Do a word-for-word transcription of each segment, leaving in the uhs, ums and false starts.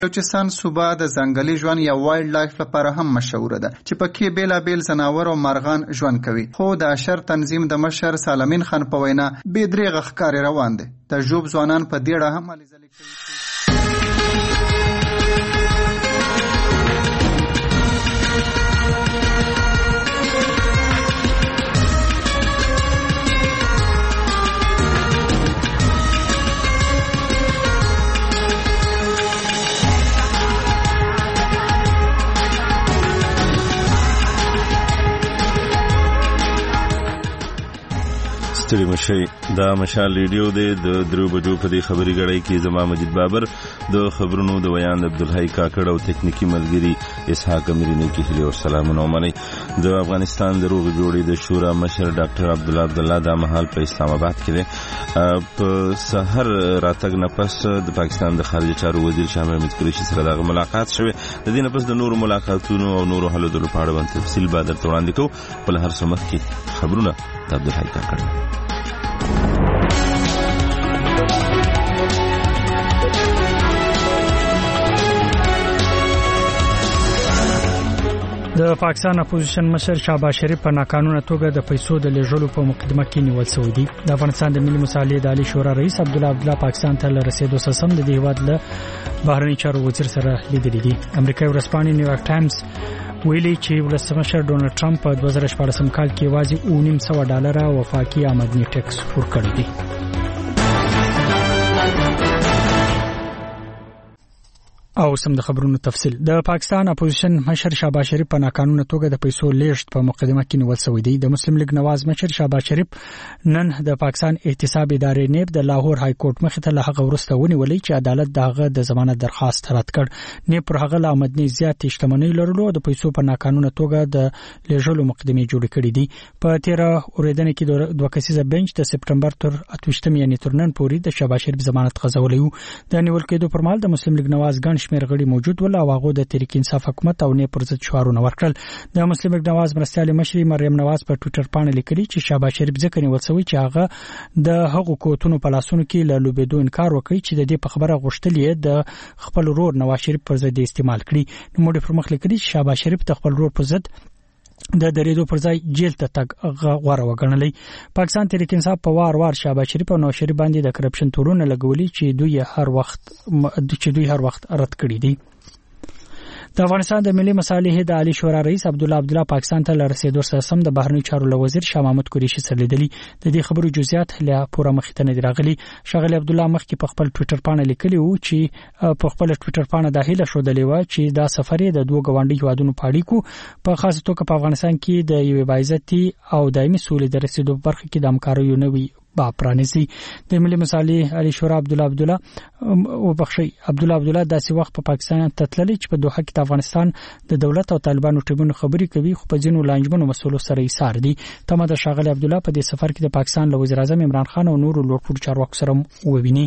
بلوچستان صوبه د ځنګلي ژوند یا وایلډ لایف لپاره هم مشهوره ده چې پکې بیلابیل ځناور او مرغان ژوند کوي. خو د اشر تنظیم د مشر سالمین خان په وینا بې درېغه ښکارې روان دي. د ژوب ځوانان په دې اړه هم هلې ځلې کوي. ستړي مشي دا مشال ریډیو دی د درو بجو په دې خبري غړی کې زما مجید بابر د خبرونو د ویان عبدالحی کاکړ او تکنیکی ملګری اسحاق امیرینی کې هلي او سلامونه ومني. د افغانستان د روغ جوړې د شورا مشر ډاکټر عبدالله عبدالله دا مهال په اسلام آباد کې دی. په سحر راتګ نه پس د پاکستان د خارجه چارو وزیر شاه محمود قریشي سره دغه ملاقات شوه. د دې نه پس د نورو ملاقاتونو او نورو حلو د لپاره باندې تفصیل به درته وړاندې کوو. په هر څه مخ کې خبرونه د عبدالحی کاکړ. د پاکستان اپوزیشن مشر شهباز شریف په ناقانونه توګه د پیسو د لیږلو په مقدمه کې نیول شوی دی. د افغانستان د ملي مصالحې د عالی شورا رئیس عبدالله عبدالله پاکستان ته رسیدو سره سم د دې هیواد له بهرنی چارو وزیر سره لیدلې دي. امریکایي ورځپاڼې نیویارک ټایمز ویلي چې ولسمشر ډونالد ټرمپ په دوه زره شپاړسم کال کې یوازې اوه نیم سوه ډالره وفاقي آمدني ټیکس ورکړی دی. او سم د خبرونو تفصیل. د پاکستان اپوزیشن مشر شهباز شریف په ناقانونه توګه د پیسو لیږد په مقدمه کې نیول شوی دی. د مسلم لیگ نواز مشر شهباز شریف نن د پاکستان احتساب ادارې نیب د لاهور های کورټ مخې ته له هغه وروسته ونیولې چې عدالت دغه د ضمانت درخواست رد کړ. نیب پر هغه له آمدني زیاتې شتمنۍ لرلو د پیسو په ناقانونه توګه د لیږلو مقدمې جوړې کړې دي. په تیره اورېدنه کې د دوه کسیزه بنچ د سپټمبر تر اتوشتم یعنی تر نن پورې د شهباز شریف ضمانت غځولی و. د نیول کېدو پر مهال د مسلم لیگ نواز ګڼ شمېر غړي موجود ول او هغه د تحریک انصاف حکومت او نه پر ضد شعارونه ورکړل. د مسلم لیگ نواز مرستيالي مشري مریم نواز په ټوئیټر باندې لیکلي چې شهباز شریف ځکه نیول شوی چې هغه د هغو کوټونو په لاسونو کې له لوبېدو انکار وکړي چې د دې په خبره غوښتلې د خپل ورور نواز شریف پر ضد استعمال کړي. نو موږ پر مخ لیکلي چې شهباز شریف د خپل ورور پر ضد د درېدو پر ځای جیل ته تګ غوړه وګڼلې. پاکستان تحریک انصاف په وار وار شهباز شریف او نواز شریف باندې د کرپشن تورونه لګولي چې دوی هر وخت چې دوی هر وخت رد کړي دي. د افغانستان د ملي مصالحې د عالی شورا رئیس عبدالله عبدالله پاکستان ته رسیدو سره سم د بهرنی چارو وزیر شاه محمود قریشي سره لیدلي. د دې خبرو جزئیات له پوره مخې ته نه راغلي. شغله عبدالله مخکې په خپل ټوئیټر باندې لیکلی وو چې په خپل ټوئیټر باندې د هیله شو دلې و چې دا سفر د دوه غونډي هوادونو په اړیکو په خاصه توګه په افغانستان کې د یوې باعزتي او دایمي سولې د رسیدو برخه کې د همکاریو نوي با پرانیزي. د ملي مصالحې علی شورا عبدالله عبدالله او بخشي عبدالله عبدالله داسې وخت په پاکستان ته تللی چې په دوحه کې د افغانستان د دولت او طالبانو ټیمونو خبرې کوي خو په ځینو لانجمنو مسولو سره ایثار دي. تمه د شاغلی عبدالله په دې سفر کې د پاکستان له وزیر اعظم عمران خان او نورو لوړپوړو چارواکو سره وویني.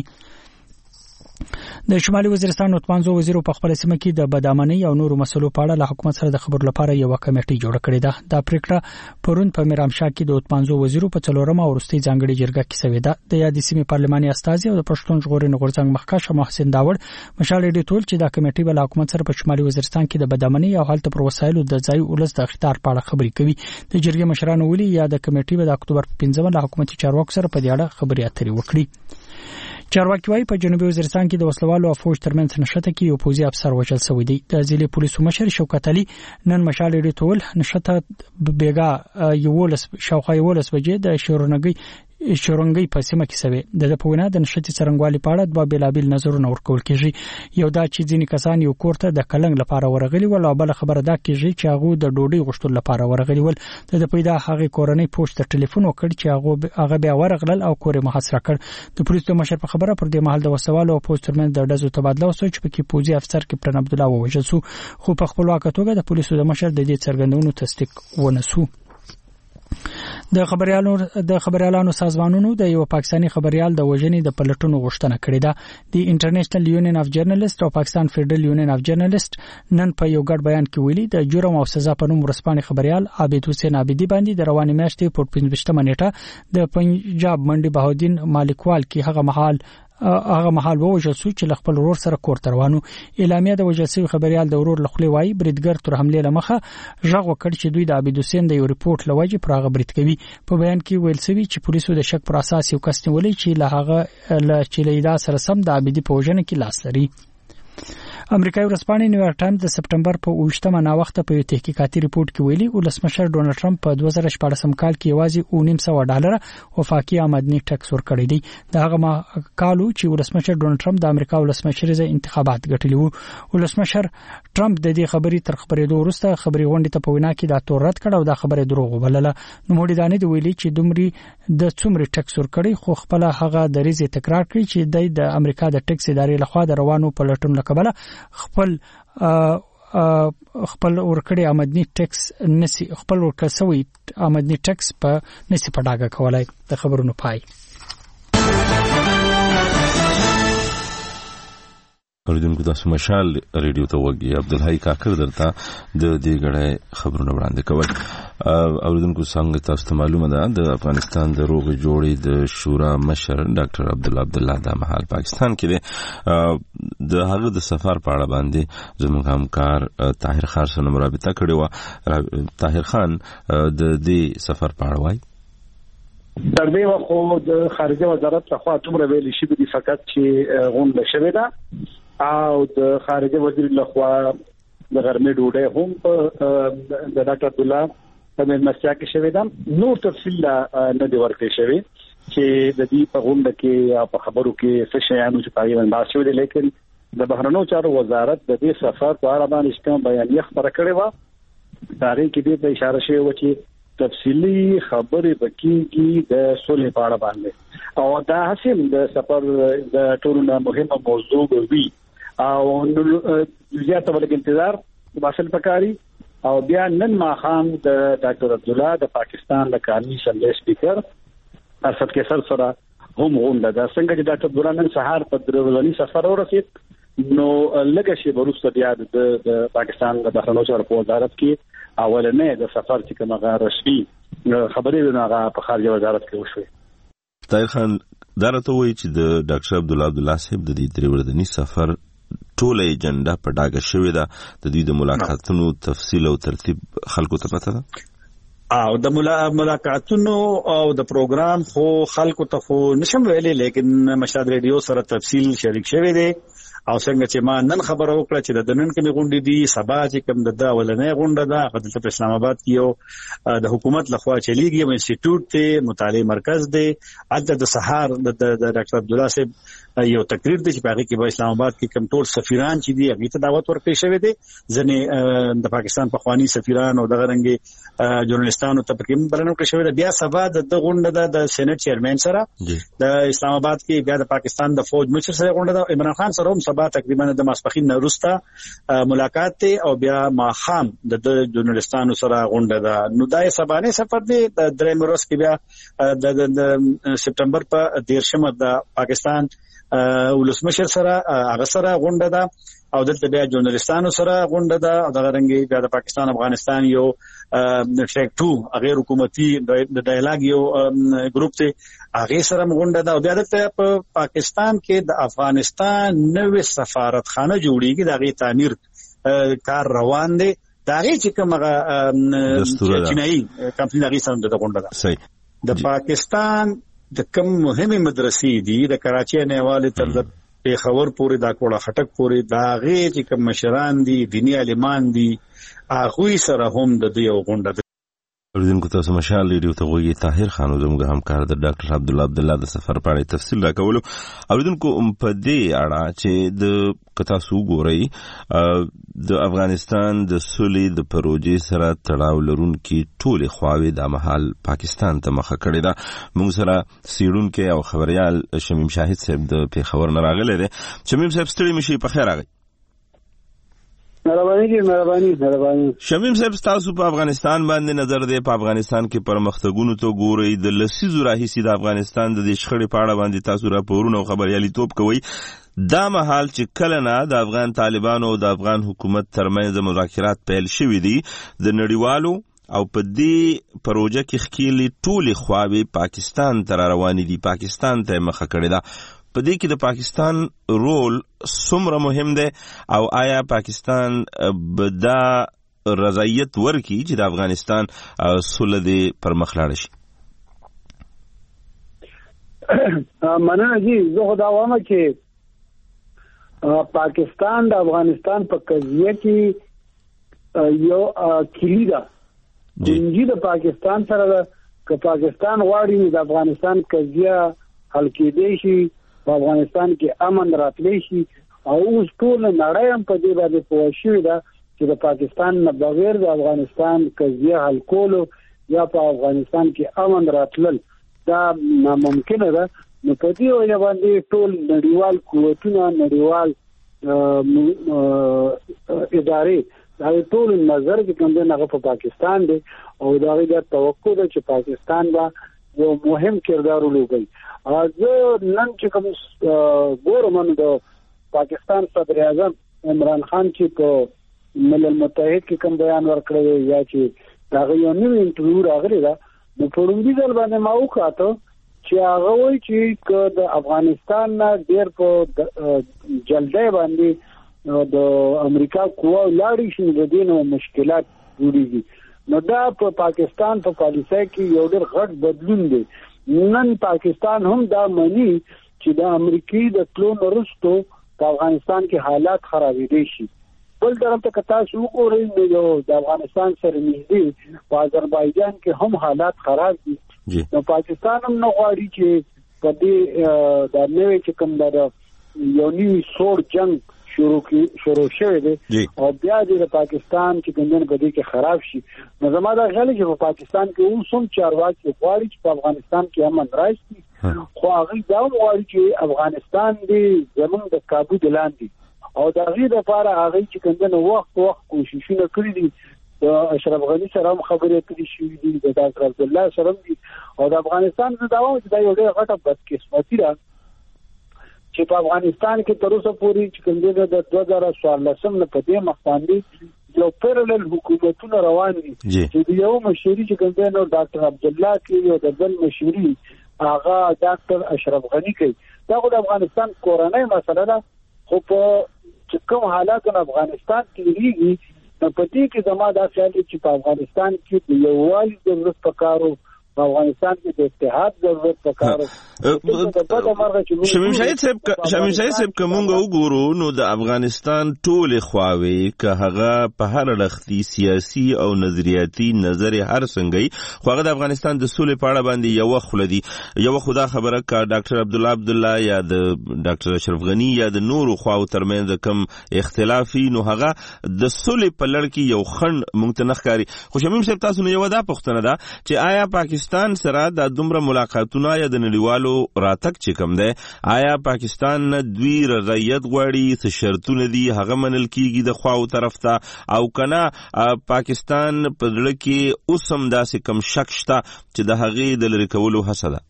د شمالي وزیرستان نوتمانزو وزیر په خپل سیمه کې د بدامنۍ او نورو مسلو په اړه له حکومت سره د خبرو لپاره یو کمیټه جوړه کړې ده. دا پریکړه پرون په میرامشاه کې د نوتمانزو وزیر په څلورم او وروستي ځانګړي جرګه کې شوې ده. د یادې سیمې پارلماني استازي او د پښتون ژغورنې غورځنګ مخکښ محسن داوړ مشال دې ټول چې دا کمیټه بل حکومت سره په شمالي وزیرستان کې د بدامنۍ او حالت پر وسایلو د ځای ولس د اختیار په اړه خبرې کوي. د جرګې مشرانو ویلي یا د کمیټې د اکتوبر په پنځمه له حکومتي چارواکو سره په دې اړه خبرې اترې وکړي. چارواکي وايي په جنوبي وزیرستان کې د وسلوالو او فوج ترمنځ نښته کې یو پوځي افسر وژل شوی دی. د ضلع پولیسو مشر شوکت علي نن مشال دې ټول نښته بیګا یولس شاوخوا یولس بجې د شورنګي شورنګي په سیمه کې سوي. د په وینا د نشټي څرنګوالي په اړه دوه بیلابل نظرونه ورکول کېږي. یو دا چې ځینې کسان یو کورته د کلنګ لپاره ورغلي ول او بل خبره دا کېږي چې هغه د ډوډۍ غوښتل لپاره ورغلي ول. د پیدا هغه کورنۍ پوسټ ته ټلیفون وکړ چې هغه هغه بیا ورغلل او کورې محاصره کړ. د پولیسو مشر په خبره پر دې محل د وسوالو او پوسټ ترمنځ د ډزو تبادله وسو چې پکې پوځي افسر کپټن عبد الله ووژل شو خو په خپل واقع توګه د پولیسو د مشر د دې څرګندونو تصدیق ونسو. د خبريالانو د خبريالانو سازمانونو د یو پاکستانی خبريال د وژنې د پلټونو غوښتنه کړې ده. د انټرنیشنل یونین اف جرنالست او پاکستان فدرال یونین اف جرنالست نن په یو ګډ بیان کې ویلي د جرم او سزا په نوم ورسپانې خبريال عابد حسین عابدی باندې د رواني میاشتې په پنځمه نیټه د پنجاب منډي بهاودین مالکوال کې هغه محل هغه مهال ووجل شو چې خپل ورور سره کور ته روانو. اعلامیه د وجل شوی خبريال د ورور لخوا وایي بریدګر تر حمله لمخه ژغ وکړ چې دوی د عبید حسین د یو ریپورت لوجه پر هغه برید کوي. په بیان کې ویل شوی چې پولیسو د شک پر اساس یو کس نیولې چې له هغه له چلیدا سره سم د عبیدی په وژنه کې لاس لري. امریکایي ورځپاڼې نیویارک ټایمز د سپټمبر په اوویشتمه نا وخت په یو تحقیقاتي ریپورت کې ویلي ولسمشر ډونالد ټرمپ په دوه زره شپږم کال کې یوازې اوه نیم سوه ډالر وفاقي آمدنی ټکس ورکړی دی. دا هغه کالو چې ولسمشر ډونالد ټرمپ د امریکا ولسمشریزه انتخابات ګټلي وو. ولسمشر ټرمپ د دې خبرې تر خبرېدو وروسته خبري غونډې ته په وینا کې دا تور رد کړ او دا خبره دروغ وبلله. نو موږ دانه دی ویلي چې دومره د څومره ټکس ورکړي خو خپل هغه د ریزه تکرار کړی چې د امریکا د ټکس ادارې لخوا د روانو پلټون لکبله خپل خپل ورکړی آمدنی ټکس نسی خپل ورکړسوي آمدنی ټکس په نسی پډاګه کولای. د خبرونو پای اوریدونکو تاسو مشال ریډیو ته وګورئ. عبدالحی کاکړ درته د دې غړې خبرونه وړاندې کوي. اوریدونکو څنګه تاسو ته معلومه ده د افغانستان د روغ جوړې د شورا مشر ډاکټر عبدالله عبدالله د مهال پاکستان کې دی. د هغه د سفر په اړه باندې زموږ همکار طاهر خان سره مرابطه کړې و. طاهر خان د دې سفر په اړه وایي. تر دې وخت د خارجه وزارت لخوا څومره ویل شي د فقط چې غونډه شوې ده او د خارجه وزیر لخوا د غرمې ډوډۍ هم د ډاکټر عبدالله په مېلمستیا کې شوې ده. نور تفصیل نه دی ورکړی شوی چې د دې په غونډه کې او په خبرو کې څه شیانو چې پای باندې شوې دي. لیکن د بهرنیو چارو وزارت د دې سفر په اړه باندې کوم بیانیه خبره کړې و. تاریخ کې د اشاره شوی و چې تفصیلی خبرې بکیږي د سولې په اړه باندې او دا حاصل د سفر د ټولو مهمه موضوع وي او زیاته ولګ انتظار واصل پکاري. او بیا نن ماخام د ډاکټر عبدالله د پاکستان د قانوني اسمبلی سپیکر اسد کیسر سره هم غونډه ده. څنګه چې ډاکټر عبدالله نن سهار په درولنی سفر ورسید نو لږه شی وروسته بیا د پاکستان د بهرنیو چارو وزارت کې اولنې د سفر چې کومه رسمي خبرې نه په خارجه وزارت کې وشوه. طاهر خان دا راته وایي چې د ډاکټر عبدالله عبدالله صاحب د دې درولنی سفر ټول ایجنډا په ډاګه شوې ده. د دې د ملاقاتونو تفصیل او ترتیب خلکو ته پته ده او د ملاقاتونو او د پروګرام خو خلکو ته خو نشم ویلې لیکن مشهد ریډیو سره تفصیل شریک شوی دی. او څنګه چې ما نن خبر اوکړه چې د نن کې غونډې دي سبا چې کوم د اولنې غونډه ده هغه د اسلام آباد کې یو د حکومت لخوا چلیږي یو انسټیټیوټ ته مطالعه مرکز دی. البته د سهار د ډاکټر عبدالله صاحب یو تقریر دی چې هغه کې په اسلام آباد کې کوم ټول سفیران چې دي هغه ته دعوت ورکړی شوی دی. ځنې د پاکستان په خواني سفیران او دغه رنګي ژورنالستانو ته پکې بلنه ورکړی شوی دی. بیا سبا د غونډه د سېنات چیرمن سره د اسلام آباد کې بیا د پاکستان د فوج مشر سره غونډه ده. عمران خان سره هم با تقریبا د ماسپخین وروسته ملاقات ته او بیا ماخام د ژورنالستانو سره غونډه ده. نو دای سبانه سفر دی د درې مرز کې بیا د سپټمبر په دیرشمه د پاکستان ولسمشر سره هغه سره غونډه ده او دلته بیا ژورنالستانو سره غونډه ده او د رنګي بیا د پاکستان افغانستان یو ټریک ټو غیر حکومتي د ډایلاګ یو ګروپ ته هغه سره غونډه ده. او بیا د په پاکستان کې د افغانستان نوې سفارتخانه جوړیږي د غي تعمیر کار روان دی. دا غي چې کومه چینایي کمپنی هغه سره د غونډه ده. صحیح د پاکستان د کوم مهمه مدرسې دي د کراچۍ نه والي تر د پیښور پورې دا کوړه خټک پورې دا غي چې کوم مشران دي دینی عالمان دي هغه سره هم د یو غونډه. اوریدونکو تاسو مشال ریډیو ته وګورئ. طاهر خان زموږ همکار د ډاکټر عبدالله عبدالله د سفر په اړه تفصیل راکولو. اوریدونکو په دې اړه چې د کتا سو ګورئ د افغانستان د سولې د پروژې سره تړاو لرونکي ټول خواوې د مهال پاکستان ته مخه کړې ده. موږ سره سیړونکو او خبريال شمیم شاهد صاحب د پیښور نه راغلی دی. شمیم صاحب ستړي مشي په خیر راغی. مهرباني مهرباني مهرباني. شمیم صاحب تاسو په افغانستان باندې نظر دی په افغانستان کې پرمختګونو ته ګورئ د لسیزو راهیسې د افغانستان د شخړې په اړه باندې تاسو راپورونه او خبريالي توپ کوي. دا مهال چې کله نه د افغان طالبانو او د افغان حکومت ترمنځ مذاکرات پیل شوي دي د نړیوالو او په دې پروژه کې خکېلې ټولې خواوې پاکستان ته روانې دي پاکستان ته مخه کړې ده. په دې کې د پاکستان رول څومره مهم دی او آیا پاکستان به دا رضایت ورکړي چې د افغانستان سوله دې پر مخ لاړه شي؟ مننه جی، زه خو دا وایم چې پاکستان د افغانستان په قضیه کې یو کلی ده. جنګي د پاکستان سره ده، که پاکستان غواړي د افغانستان قضیه حل کېدی شي، په افغانستان کې امن راتلی شي، او اوس ټول نړۍ هم په دې باندې پوه شوې ده چې د پاکستان نه بغیر د افغانستان قضیه حل کولو یا په افغانستان کې امن راتلل دا ناممکنه ده. نو په دې وجه باندې ټول نړیوال قوتونه، نړیوال ادارې دا ټول نظر کې کوم دی هغه په پاکستان دی، او دا غي د توقع ده چې پاکستان با یو مهم کردار ولوبي. زه نن چې کوم ګورم د پاکستان صدر اعظم عمران خان چې په ملل متحد کې کوم بیان ورکړی یا چې دا یو نوی انټرویو راغلی دا، نو په لومړي ځل باندې ما وکړه چې هغه وایي چې د افغانستان نه ډېر په جلدی باندې د امریکا قوا لاړې شي، د دې نو مشکلات جوړیږي. نو دا په پاکستان په پالیسۍ کې یو ډېر غټ بدلون دی. نن پاکستان هم دا مني چې د امریکای د تلو وروسته په افغانستان کې حالات خرابېدي شي. بل طرف ته تاسو وګورئ نو د افغانستان سره نږدې په آذربایجان کې هم حالات خراب دي. نو پاکستان هم نه غواړي چې په دې د نوې چې کوم د یو نوی سوړ جنگ شروع کی شروع شوه دی او بیا د پاکستان چې ګندنه په دې کې خراب شي. نو زموږ د غلې چې په پاکستان کې اوس هم چارواکي غواړي چې په افغانستان کې امن راشي، خو هغه دا غواړي چې افغانستان دې زمونږ د کابو دلاندې، او دا غي د لپاره هغه چې ګندنه وخت وخت کوششونه کړی دي. د اشرف غنی سره هم خبرې کړې شوې دي، د ډاکټر عبد الله سره دي، او د افغانستان د داوو چې دا یو ډېر غټه بدقسمتي ده چې په افغانستان کې تر اوسه پورې چې کوم د دوه زره څوارلسم نه په دې مخ باندې یو پیرلل حکومتونه روان دي چې یو مشري چې کوم د ډاکټر عبد الله کې یو د بل مشري هغه ډاکټر اشرف غنی کوي. دا د افغانستان کورنۍ مسله ده، خو په کوم حالات په افغانستان کې لري په پتی کې زما دا خیال چې په افغانستان کې د یووالي د ضرورت پکارو، په افغانستان کې د اتحاد ضرورت پکارو. شمیم شاهد صاحب شمیم شاهد صاحب کومه وګورو نو د افغانستان ټول خواوي که هغه په هر لختي سیاسي او نظریاتي نظر هر څنګه، خو هغه د افغانستان د سولې په اړه باندې یو خلدي یو خدا خبره کا ډاکټر عبد الله عبد الله یا د ډاکټر اشرف غنی یا د نورو خواو ترمنځ کم اختلافي، نو هغه د سولې په لړ کې یو خند ممتنخ کاری. خو شمیم صاحب تاسو نو یو دا پوښتنه ده چې آیا پاکستان سره د دومره ملاقاتونه یا د نړیوالو راتک چې کوم ده، آیا پاکستان نه دوی رضایت غواړي څه شرطونه دي هغه منل کیږي د خواو طرف ته، او کنه پاکستان په دړه کې اوس هم داسې کم شک شته چې د هغې د لرې کولو هڅه ده؟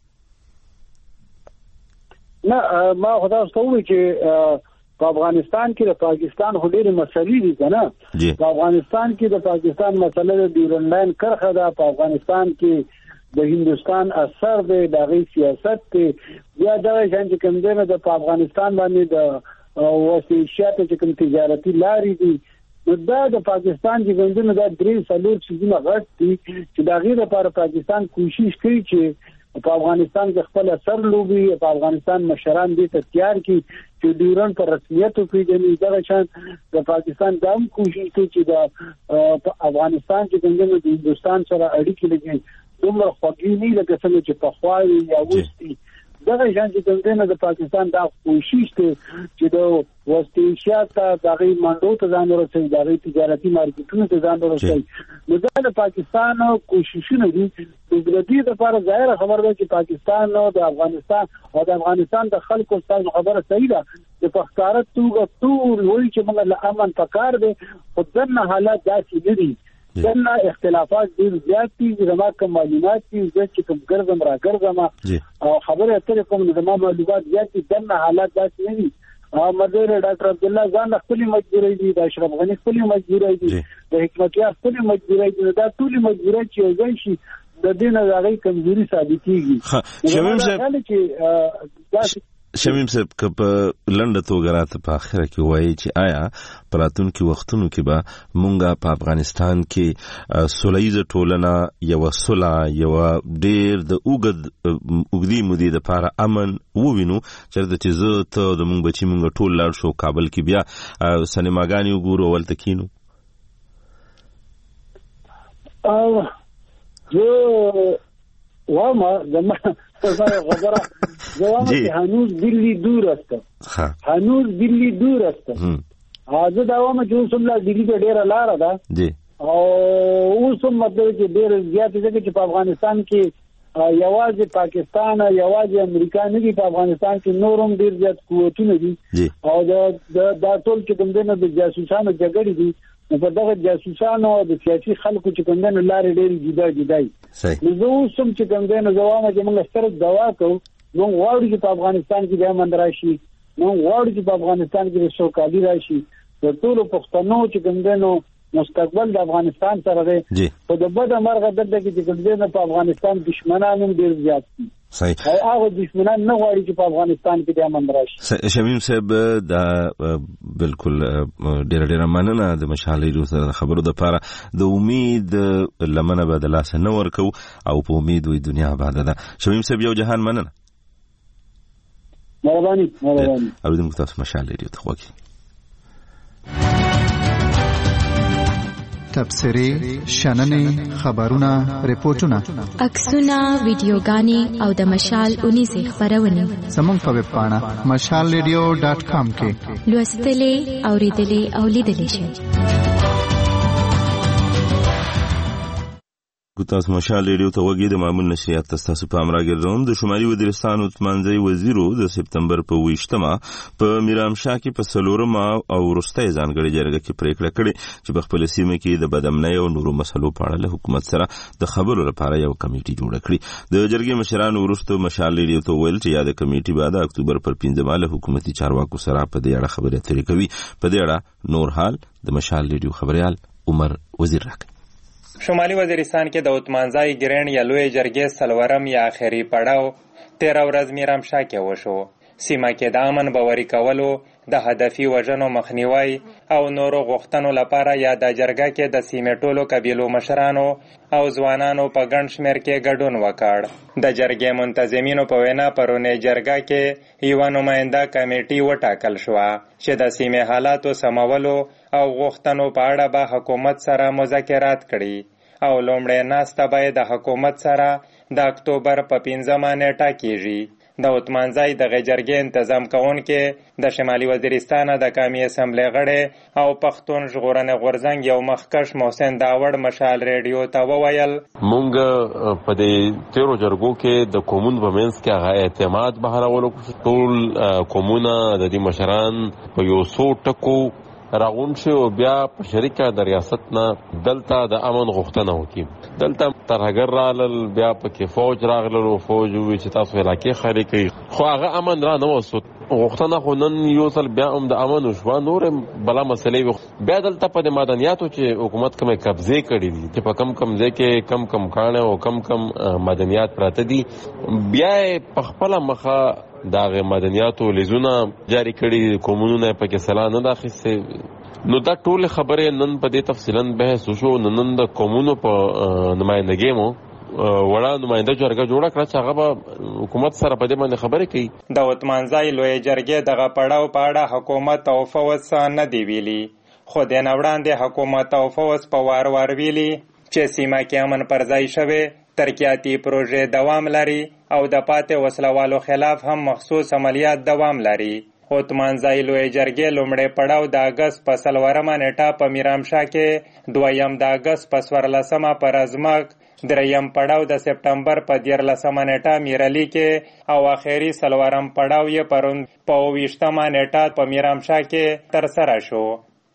نه، ما خدا ستوي چې په افغانستان کې د پاکستان هډېر مسلې دي کنه. په افغانستان کې د پاکستان مسله د ډیورنډ لاین کرخه ده، په افغانستان کې د هندستان اثر دی، د غي سیاست دی، بیا دا چې کوم دی د افغانستان باندې د وسیلات چې کوم تجارتي لارې دي، نو دا د پاکستان چې کوم دی د درې سلور سيزونه غټ دي چې د غي لپاره پاکستان کوشش کوي چې په افغانستان کې خپل اثر لوبي، په افغانستان مشران دې ته تیار کی چې ډیورنډ پر رسمیت وکړي. دا شان د پاکستان د هم کوشش کوي چې د افغانستان چې کوم دی د هندستان سره اړیکې لګي دومره خوږی نه لکه څنګه چې په خوایي یا وستي. دا شان چې کوم دی د پاکستان دا کوشش کوي چې د وستي ته د غي منډو ته ځان ورسوي، د غي تجارتي مارکیټونو ته ځان ورسوي. نو دا د پاکستان کوششونه دي. د دې لپاره ظاهر خبره ده چې پاکستان او د افغانستان او د افغانستان د خلکو ستاسو خبره صحیح ده چې په ښکارا توګه ټول وایي چې موږ له امن پکار دي، خو دغه حالات داسې نه دي. دغه اختلافات ډېر زیات دي. زما کوم معلومات دي چې کوم ګرځم را ګرځم او خبره اترې کوم زما معلومات زیات دي، دغه حالات داسې نه دي. مدیر ډاکټر عبد الله ځان خپل مجبورې دي، د اشرف غنی خپل مجبورې دي، د حکمتیار خپل مجبورې دي. دا ټول مجبورې چې یو ځای شي د دې نه هغه کمزوري ثابتېږي. شمیم صاحب شمیم صاحب که په لنډه توګه راته په اخره کې وایي چې آیا په راتلونکي وختونو کې به مونږ په افغانستان کې سوله ټولنه یوه صلح یوه ډېر د اوږد اوږدې مودې دپاره امن ووینو چېرته چې زه ته د مونږ بچي مونږ ټول لاړ شو کابل کې بیا سینماګانې وګورو هلته کینو؟ زه واما زما خبره زما که هنوز دلی دور است هنوز دلی دور است زه دا وایم چې اوس هم لا دلی ته ډېره لاره ده او اوس هم مطلب چې ډېر زیات ځکه چې په افغانستان کې یوازې پاکستان یوازې امریکا نه دي، په افغانستان کې نور هم ډېر زیات قوتونه دي او دا ټول چې کوم دی نو د جاسوسانو جګړې دي، نو په دغه جاسوسانو او د سیاسي خلکو چې کوم دی نو لارې ډېرې جدا جدا دي. نو زه اوس هم چې کوم دی نو زه وایم چې موږ ستره دعا کوو، موږ غواړو چې په افغانستان کې د امن راشي، موږ غواړو چې په افغانستان کې د سوکالي راشي، د ټولو پښتنو چې کوم دی نو مستقبل د افغانستان سره دی. په د بده مرغه دلته کې چې کوم دی نو په افغانستان دشمنان هم ډېر زیات دي. صحیح. هغه دشمنان نه غواړي چې په افغانستان کې د امن راشي. شمیم صاحب دا بالکل ډېره ډېره مننه د مشال ریډیو سره د خبرو دپاره. د امید لمنه به د لاسه نه ورکوو او په امید وي دنیا آباده ده. شمیم صاحب یو جهان مننه. مهرباني مهرباني. اورېدونکو تاسو مشال ریډیو ته غوږ یې. تبصرې، شننې، خبرونه، ریپورتونه، عکسونه، ویډیوګانې او د مشال اونیزې خپرونې زموږ په ویب پاڼه مشال ریډیو ډاټ کام کې لوستلې، اورېدلې او لیدلې شئ. تاسو مشال ریډیو ته غوږ یې. د معمول نشریات تاسو په امر راګرځوم. د شمالي وزیرستان عثمانزی وزیرو د سپتمبر په ویشتمه په میرامشاه کې په څلورمه او وروستۍ ځانګړې جرګه کې پریکړه کړې چې په خپله سیمه کې د بدامنۍ او نورو مسلو په اړه له حکومت سره د خبرو لپاره یو کمیټي جوړه کړي. د جرګې مشرانو وروسته مشال ریډیو ته وویل چې یاده کمیټي به د اکتوبر پر پنځمه له حکومتي چارواکو سره په دې اړه خبرې اترې کوي. په دې اړه نور حال د مشال ریډیو خبریال عمر وزیر راکړي. شمالي وزیرستان کې د عثمانزی ګرین یا لوی جرګې څلورم یا آخري پړاو تیره ورځ میرامشاه کې وشو. سیمه کې د امن باوري کولو، د هدفي وژنو مخنیوي او نورو غوښتنو لپاره یا د جرګه کې د سیمې ټولو قبیلو مشرانو او ځوانانو په ګڼ شمېر کې ګډون وکړ. د جرګې منتظمینو په وینا پرونی جرګه کې یوه نماینده کمیټي وټاکل شوه چې د سیمې حالاتو سمولو او غوښتنو په اړه به حکومت سره مذاکرات کړي او لومړی ناسته به د حکومت سره د اکتوبر په پنځمه نیټه کیږي. د عثمانزی دغه جرګې تنظیم کوونکي د شمالي وزیرستان د قومي اسمبلی غړی او پښتون ژغورنې غورځنګ یو مخکښ محسن داوړ مشال ریډیو ته وویل مونږ په دې تیرو جرګو کې د کومون په منځ کې هغه اعتماد بهرولو ټول کومونه د دې مشران په یو څو ټکو راغون شي او بیا په شریکه د ریاست نه دلته د امن غوښتنه وکړي. دلته ترهګر رالل، بیا پکې فوج راغلل او فوج وویل چې تاسو علاقې خالي کړئ، خو هغه امن را نه وسود. غوښتنه خو نن یو ځل بیا هم د امن وشوه، نور بلا مسلې بیا دلته په د مدنیاتو چې حکومت کومې قبضې کړي دي چې په کم کم ځای کې کم کم کاڼه او کم کم مدنیات پراته دي، بیا په خپله مخه دغه مدنیاتو لیزونه جاری کړي، کومونونه پکې سلا نه داخلي. نو دا ټول خبرې نن په دې تفصیلا بحث وشو. نن د کومونو په نمائندګۍ مو وړه نماینده جرګه جوړه کړه چې هغه به حکومت سره په دې باندې خبرې کوي. د عثمانزی لوی جرګې دغه پړاو په اړه حکومت او فوج نه دی ویلي، خو د نه وړاندې حکومت او فوج په وار وار ویلي چې سیمه کې امن پر ځای شوی، ترقیاتي پروژې دوام لري او د پاتې وسلوالو خلاف هم مخصوص عملیات دوام لري. عثمانزی لوی جرګې لومړی پړاو د اګست په څلورمه نیټه په میرامشاه کې، دویم د اګست په څوارلسمه په رزمک، دریم پړاو د سپټمبر په دیارلسمه نیټه میرعلي کې او آخري څلورم پړاو یې پرون په اوویشتمه نیټه په میرامشاه کې ترسره شو.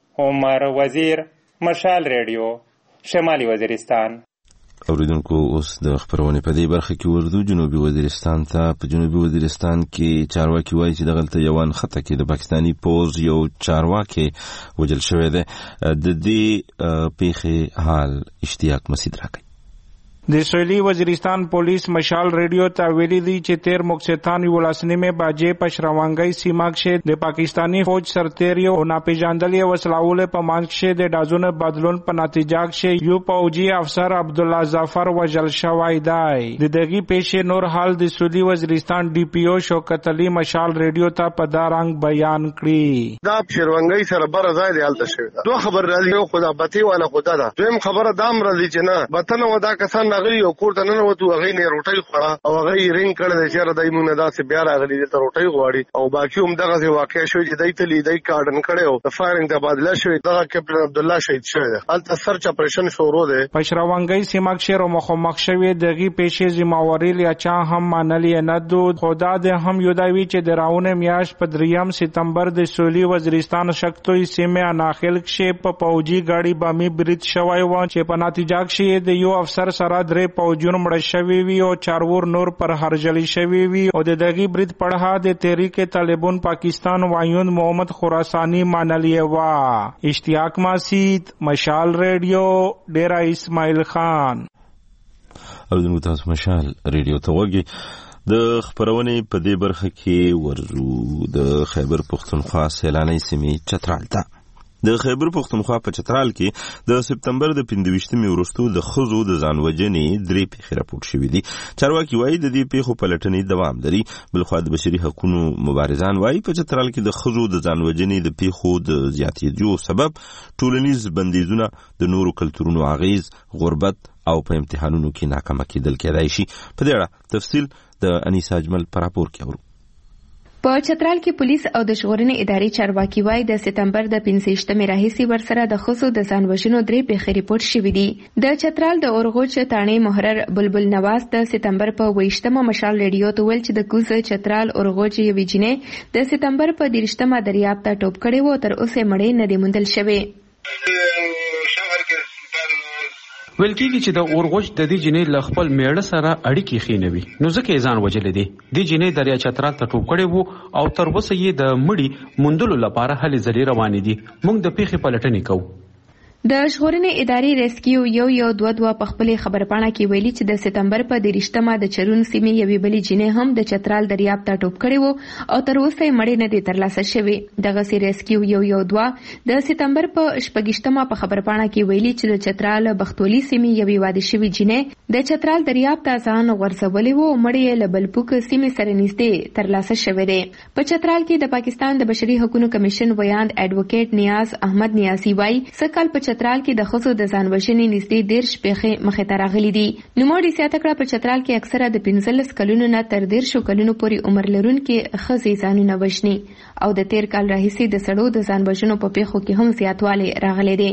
عمر وزیر، مشال ریډیو، شمالي وزیرستان. اوریدونکو اوس د خبرونې په دې برخه کې ورځو جنوبي وزیرستان ته. په جنوبي وزیرستان کې چارواکي وایي چې دغلته یو انخته کې د پاکستاني پوز یو چارواکي وژل شوی دی. د دې پیښې حال اشتیاق مسعود راکړي. د سویلی وزیرستان پولیس مشال ریډیو ته ویلي دي چې تیر مقصدان ولاسنیمه باجې پشروانګي سیما کې د پاکستانی فوج سرتیریو او ناپېژاندلې وسلاول په مانځ کې د دازونه بدلون په نتیجه کې یو پوجي افسر عبد الله ظفر وجل شوی دی. د دغه پیښې نور حال د سویلی وزیرستان ډي پی او شوکت علي مشال ریډیو ته په دارنګ بیان کړی. دا پشروانګي سره بر ځای دی حالت شوی. دوه خبر راځي خدا پتی ولا خدا دا دویم خبره دام راځي چې نه بتنه ودا کسان غلی او کوړه نه وته هغه نه روټي خوړه او هغه رینګ کړه د چیرې دایمونه داسې بیا راغلي د روټي غواړي او باقي هم دغه واقع شوی چې دای ته لیدای کارډن کړو د فایرینګ تبادله شوی دغه کیپټن عبد الله شهید شوی الته سرچ اپریشن شروع دی. پشروانګي سیمه کې رو مخمخ شوی دغه پیښې ذمہواری لیا چا هم منلی نه دود خدا د هم یوداوی چې د راونه میاش په دریم سپتمبر د سویلی وزیرستان شکتوي سیمه اناخیل کې په پوجي گاډي بامي برید شوی و چې په نتیجه کې د یو افسر سره درې پوجون مړ شوی وی او چارور نور پر هرجلی شوی وی او د دغه برید پړها د تحریک طالبان پاکستان وایون محمد خراسانی مانلی وا. اشتیاق ماسید مشال ریډیو ډیرا اسماعیل خان. او د تاسو مشال ریډیو ته وګورئ. د خبرونې په دې برخه کې ورزو د خیبر پختونخوا سیلاني سیمې چترال ته. د خیبر پختونخوا په چترال کې د سپتمبر د پنځه ویشتمې وروسته د ښځو د ځانوژنې درې پیښې راپورټ شوې دي. چارواکي وایي د دې پیښو پلټنې دوام لري. بلخوا د بشري حقوقو مبارزان وایي په چترال کې د ښځو د ځانوژنې د پیښو د زیاتېدو سبب ټولنیز بندیزونه، د نورو کلتورونو اغیز، غربت او په امتحانونو کې ناکامه کېدل کېدای شي. په دې اړه تفصیل د انیس اجمل په راپور کې اورو. په چترال کې پولیس او د ژغورنې ادارې چارواکي وایي د سپتمبر د پنځه ویشتمې راهیسې ورسره د ښځو د ځانوژنو درې پیښې ریپورټ شوې دي. د چترال د اورغوچ تاڼې محرر بلبل نواز د سپتمبر په ویشتمه مشال ریډیو ته ویل چې د کوزه چترال اورغوچ یوې جینۍ د سپتمبر په دېرشتمه دریاب ته ټوپ کړی و، تر اوسه مړې نه دي موندل شوې. ویل کېږي چې د اورغوچ د دې جنې له خپل میړه سره اړیکې ښې نه وي، نو ځکه یې ځان وژلی دی. دې جنې دریا چترال ته ټوپ کړی وو او تر اوسه یې د مړي موندلو لپاره هلې ځلې روانې دي. موږ د پیښې پلټنې کوو. د ژغورنې ادارې ریسکیو یو یو دوه دوه په خپلې خبرپاڼه کې ویلي چې د سپتمبر په دېرشتمه د چرون سیمې یوې بلې جینۍ هم د چترال دریاب ته ټوپ کړی وو او تر اوسه یې مړې نه دي ترلاسه شوې. دغسې ریسکیو یو یو دوه د سپتمبر په شپږیشتمه په خبرپاڼه کې ویلي چې د چترال بختولي سیمې یوې واده شوې جینۍ د چترال دریاب ته ځان غورځولی وو او مړې یې له بلپوک سیمې سره نږدې ترلاسه شوې دی. په چترال کې د پاکستان د بشري حقوقو کمیشن ویاند ایډوکیټ نیاز احمد نیازي وایي سږ په چترال کې د ښځو د ځانوژنې نږدې دېرش پیښې مخې ته راغلي دي. نوموړي زیاته کړه په چترال کې اکثره د پنځلس کلونو نه تر دېرشو کلونو پورې عمر لرونکي ښځې ځانونه وژني او د تېر کال راهیسې د سړو د ځانوژنو په پیښو کې هم زیاتوالی راغلی دی.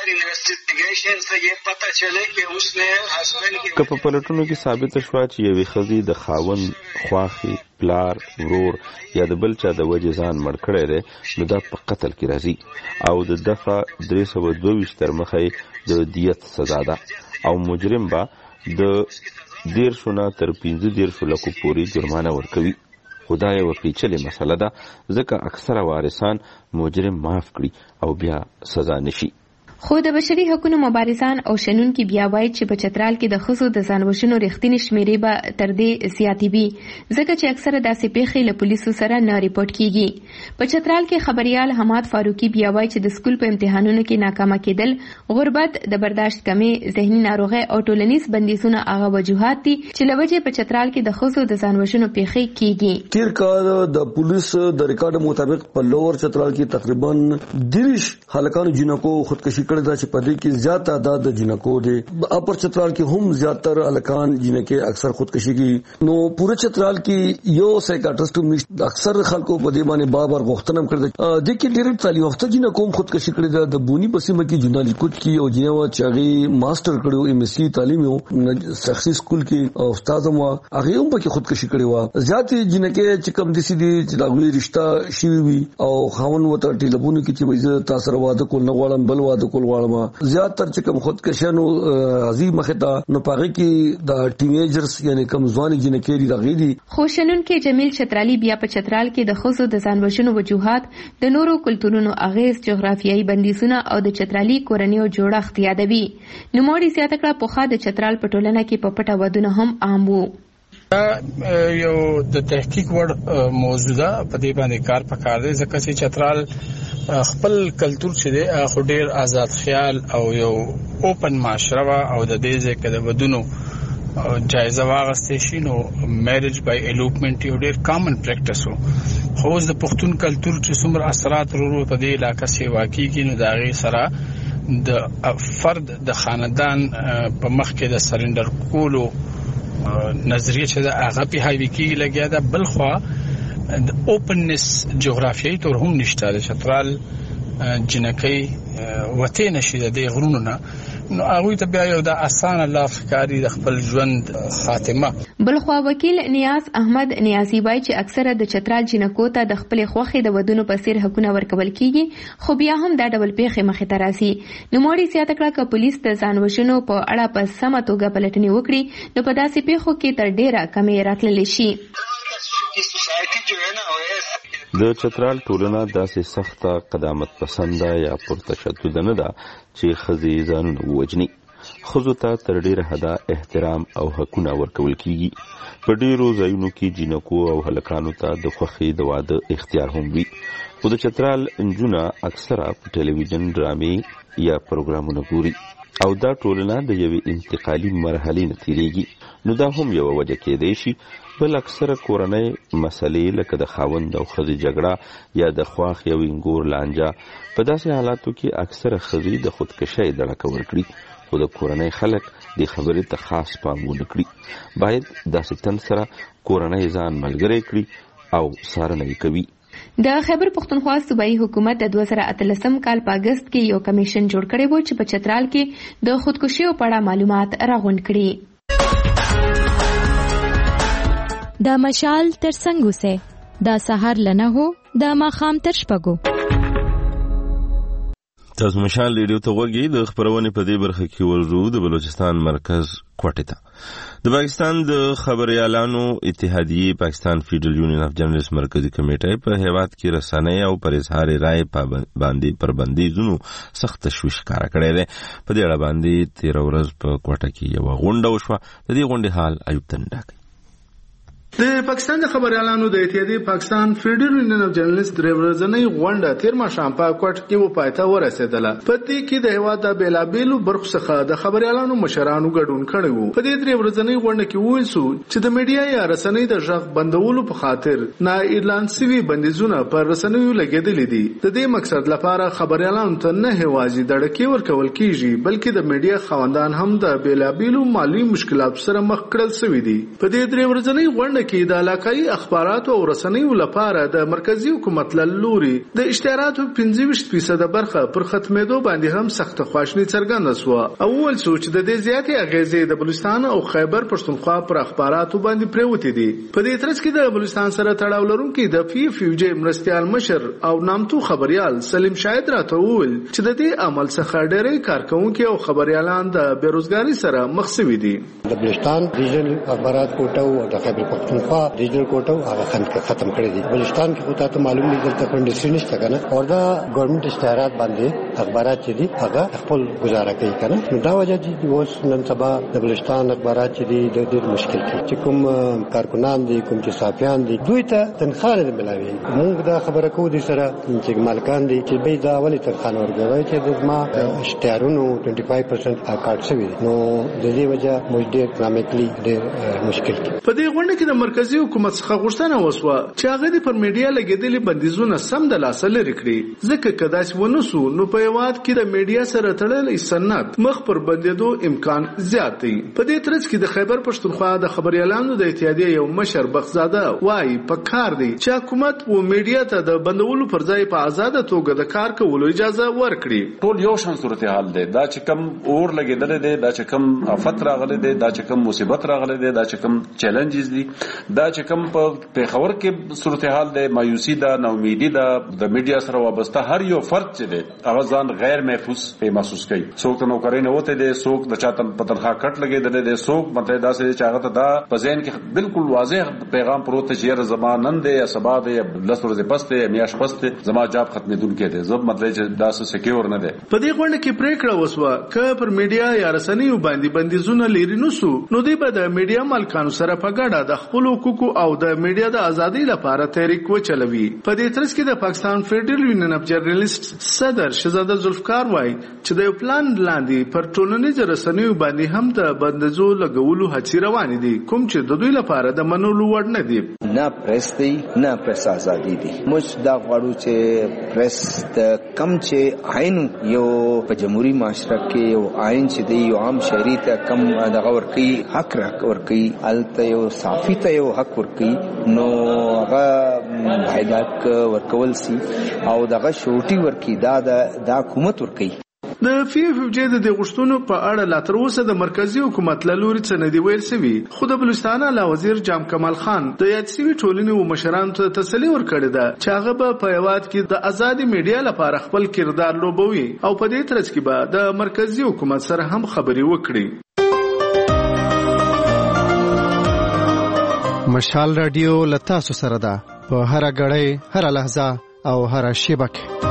که په پلټونو کې ثابته شوه چې یوې ښځې د خاوند، خواښې، پلار، ورور یا د بل چا د وجې ځان مړ کړی دی، نو دا په قتل کې راځي او د دفعه درې سوه دوه ویشت تر مخه د دیت سزا ده او مجرم به د دیرشو نه تر پنځه دیرشو لکو پورې جرمانه ورکوي. خو دا یوه پیچلې مسله ده ځکه اکثره وارثان مجرم معاف کړي او بیا سزا نشي. خو د بشري حقوقو مبارزان او شنونکي بیا وایي چې په چترال کې د ښځو د ځانوژنو رښتینې شمیرې به تر دې زیاتې وي ځکه چې اکثره داسې پیښې له پولیسو سره نه ریپورټ کیږي. په چترال کې خبریال حماد فاروقي بیا وایي چې د سکول په امتحانونو کې ناکامه کېدل، غربت، د برداشت کمی، ذهني ناروغۍ او ټولنیز بندیزونه هغه وجوهات دي چې له وجې په چترال کې د ښځو د ځانوژنو پیښې کیږي. تیر کال د پولیس د ریکارډ مطابق په لوور چترال کې تقریبا دېرش هلکانو جنکو خودکشي کړې ده چې په دې کې زیات تعداد د جنکو دی. اپر چترال کې هم زیاتر هلکان جنکې اکثر خودکشي کوي. نو پوره چترال کې یو سایکاټریسټ اکثر خلکو په دې باندې بار بار غوښتنه هم کړې ده. د کې ډېر تعلیم یافته جنکو هم خودکشي کړې ده. د بونی په سیمه کې جنالي کوټ کې او جنوا چې هغه ماستر کړو ایم ایس سی تعلیم یو شخصي سکول کې استاد مو هغه هم په کې خودکشي کړې و. زیات جنکې چې کم دي سي دي چې دغه رشتہ شي وي او خاون وته ټلیفون کې چې وایي تاسو واده کول نه غواړم بل واده کول غواړم زیاتره چې کوم خودکشانو عظیم مخته نو پاره کې د ټینیجرز یعنی کوم ځوان جنکې دي دغې دي. خوشنون کې جمیل چترالی بیا په چترال کې د خزو د ځان وژنو وجوهات د نورو کلتورونو اغیز جغرافیایي بندیزونه او د چترالی کورنیو جوړښت یادوي. نوموړي زیاته کړه پوخا د چترال په ټولنه کې په پټه ودونه هم عام وو. یو د تحقیق وړ موضوع ده په دې باندې کار پکار دی ځکه چې چترال خپل کلچر چې دی خو ډیر آزاد خیال او یو اوپن معاشره وا او د دې ځکه د ودونو جایزه واغستې شي نو میریج بای الوپمنٹ یو ډیر کامن پریکټس وو. خو اوس د پښتون کلچر چې څومره اثرات ورو په دې علاقې کې واقع کیږي نو دا غي سره د فرد د خاندان په مخ کې د سرندر کولو نظریه چې دا هغه په هایوي کې لګیا ده. بل خو د اوپننس جغرافیایي تور هم نشته د چترال جنکۍ وته نشي د غرونو نه نو هغه ته بیا یو د اسانه لافکاری د خپل ژوند خاتمه. بل خو وکیل نیاز احمد نیازی وایي چې اکثره د چترال جنکو ته د خپل خوخي د ودونو په سیر حقونه ورکول کیږي خو بیا هم دا ډول پیښې مخې ته راځي. نو موړي زیاته کړه ک پولیس د ځان وژنو په اړه په سمه توګه پلټنې وکړي نو په داسې پیښو کې تر ډیره کمې راتللی شي. د چترال ټولنه داسې سخته قدامت پسنده یا پرتشدد نه ده چې ښځې ځانونه ووجني. ښځو ته تر ډیره حده احترام او حقونه ورکول کیږي. په ډیرو ځایونو کې جینکو او هلکانو ته د خوښۍ د واده اختیار هم وي. خو د چترال نجونه اکثره په ټلویزیون ډرامې یا پروګرامونه ګوري او دا ټولنه د یوې انتقالي مرحلې نه تیریږي. نو دا هم یوه وجه کېدای شي. بل اکثره کورنۍ مسلې لکه د خاوند او ښځې جګړه یا د خواښ یا وینګور لانجه په داسې حالاتو کې اکثره ښځې د خودکشۍ دړکه ورکړي. خو د کورنۍ خلک دې خبرې ته خاص پام ونه کړي. باید داسې تن سره کورنۍ ځان ملګری کړي او څارنه یې کوي. د خیبر پختونخوا صوبایي حکومت د دوه زره اتلسم کال په اگست کې یو کمیشن جوړ کړی و چې په چترال کې د خودکشیو په اړه معلومات راغونډ کړي. دا مشال تر څنګه سه دا سحر لنه هو دا ماخام تر شپګو. تاسو مشال ریډیو ته وګورئ. د خبرونه په دې برخه کې ورزو د بلوچستان مرکز کوټه ته د پاکستان د خبريالانو اتحادیه پاکستان فیډرل یونین اف جرنالست مرکزی کمیټه په هیواد کې رسنۍ او پر اظهار رائے باندې پر بندیزونو سخت تشویش کار کړی دی. په دې اړه باندې تیر ورځ په کوټه کې یو غونډه وشوه. د دې غونډې حال ایوب تنډا کوي. د پاکستان د خبريالانو د اتحادیې پاکستان فیډرل یونین اف جرنالست درې ورځنۍ غونډه تیر ماښام په کوټ کې و پاتې ورسېدله. په دې کې د هیواد د بیلابېلو برخو څخه د خبريالانو مشرانو ګډون کړی وو. په دې درې ورځنۍ غونډه کې وویل شو چې د میډیا یا رسنۍ د ژغ بندولو په خاطر نه اعلان شوي بندیزونه پر رسنیو لګېدلې دي. د دې مقصد لپاره خبريالانو ته نه هوازي دړکې ورکول کیږي بلکې د میډیا خوندان هم د بیلابېلو مالی مشکلاتو سره مخ کړل شوي دي. په دې درې ورځنۍ غونډه کې د علاقايي اخباراتو او رسنیو لپاره د مرکزی حکومت لوري د اشتهاراتو پنځه ویشت فیصد برخه پر ختمېدو باندې هم سخت خواشنی څرګنده شوه. اول سوچ د دې زیاتې اغیزې د بلوچستان او خیبر پښتونخوا پر اخباراتو باندې پریوتې دي. په دې ترڅ کې د بلوچستان سره تړاو لرونکي د پی فیوجي مرستيال مشر او نامتو خبريال سلیم شاهد راته وویل چې د دې عمل څخه ډېری کارکونکي او خبريالان د بیروزګاری سره مخ شوي دي. د بلوچستان ریجنل اخبارات کوټه او د خیبر پښتونخوا ریجنل کوټه هغه ختم کړی دي. بلوچستان کې خو تاسو معلوم دي دلته کنډیشن نشته کنه او دا ګورنمنت اشتهارات باندې اخبارات چې دي هغه خپل گزاره کوي کنه. نو دا وجه دي اوس نن سبا د بلوچستان اخبارات چې دي د ډېر مشکل کې چې کوم کارکونان دي کوم چې صحافیان دي دوی ته تنخواه نه ملاوي. موږ دا خبره کوو دي سره چې مالکان دي چې به دا ولې تنخواه ورکوي چې د ما اشتهارونو پنځه پنځه پرسنټ کارت شوی نو د دې وجه موږ ډېر اکونومیکلی ډېر مشکل کې. په دې غونډه کې د مرکزی حکومت څخه غوښتنه وشوه چې هغه د پر میډیا لګیدلي بندیزونه سم د لاسه لري کړي ځکه که داسې ونه سو نو په هیواد کې د میډیا سره تړلې سند مخ پر بندېدو امکان زیات دی. په دې ترڅ کې د خیبر پښتونخوا د خبريالانو د اتحادیې یو مشر بخزاده وایي په کار دی چې حکومت او میډیا ته د بندولو پر ځای په آزاده توګه د کار کولو اجازه ورکړي. ټول یو شان صورتحال دی. دا چې کم اور لګیدل دی دا چې کم آفت راغلی دی دا چې کم مصیبت راغلی دی دا چې کم چیلنجز دي دا چې کوم په پیښور کې صورتحال دی مایوسی دا ناامیدي دا د میډیا سره وابسته هر یو فرد چې دی هغه ځان غیر محفوظ په محسوس کوي څوک ته نوکري نه وته دی څوک د چاته په تنخواه کټ لګیدل دی څوک مطلب دا چې هغه ته دا په ذهن کې بالکل واضح پیغام پروت چې زمانن دی یا سبا دی یا لس ورځې پس دی میاش پس دی زما جاب ختمېدونکې دی زب مطلب چې دا سکیور نه دی په دې غونډه کې پریکړه وسوه ک پر میډیا یا رسنیو باندې بندیزونه لري نو سو نو دوی به د میډیا مالکانو سره په ګډه د خپل حقوقو او د میډیا د ازادۍ لپاره تحریک وچلوي په دې ترڅ کې د پاکستان فیډرل یونین اف جرنالست صدر شهزاده ذوالفقار وایي چې د پلان لاندې پر ټولنیز رسنیو باندې هم د بندیزو لګولو هڅې روانې دي کوم چې د دوی لپاره د منلو وړ نه دي نه پریس دی نه پریس ازادي دي موږ دا غواړو چې پریس د کم چې عین یو په جمهوریت معاشره کې یو عین چې دی یو عام شهري ته کم دغه ورکی حق ورکی الته یو صافي ته یو حق ورکی نو هغه هدایت ورکول سي او دغه شوټي ورکی دا د حکومت ورکی د فی اف جی د غشتونو په اړه لا تر اوسه د مرکزی حکومت له لوري څه نه دی ویل شوی خو د بلوچستان اعلی وزیر جام کمال خان د یاد شوی ټولنې او مشرانو ته تسلی ورکړی ده چې هغه به په هیواد کې د ازادي میډیا لپاره خپل کردار لوبوي او په دې ترڅ کې به د مرکزی حکومت سره هم خبري وکړي مشال رادیو لتاسو سره ده په هر غړې هر لحظه او هر شیبه کې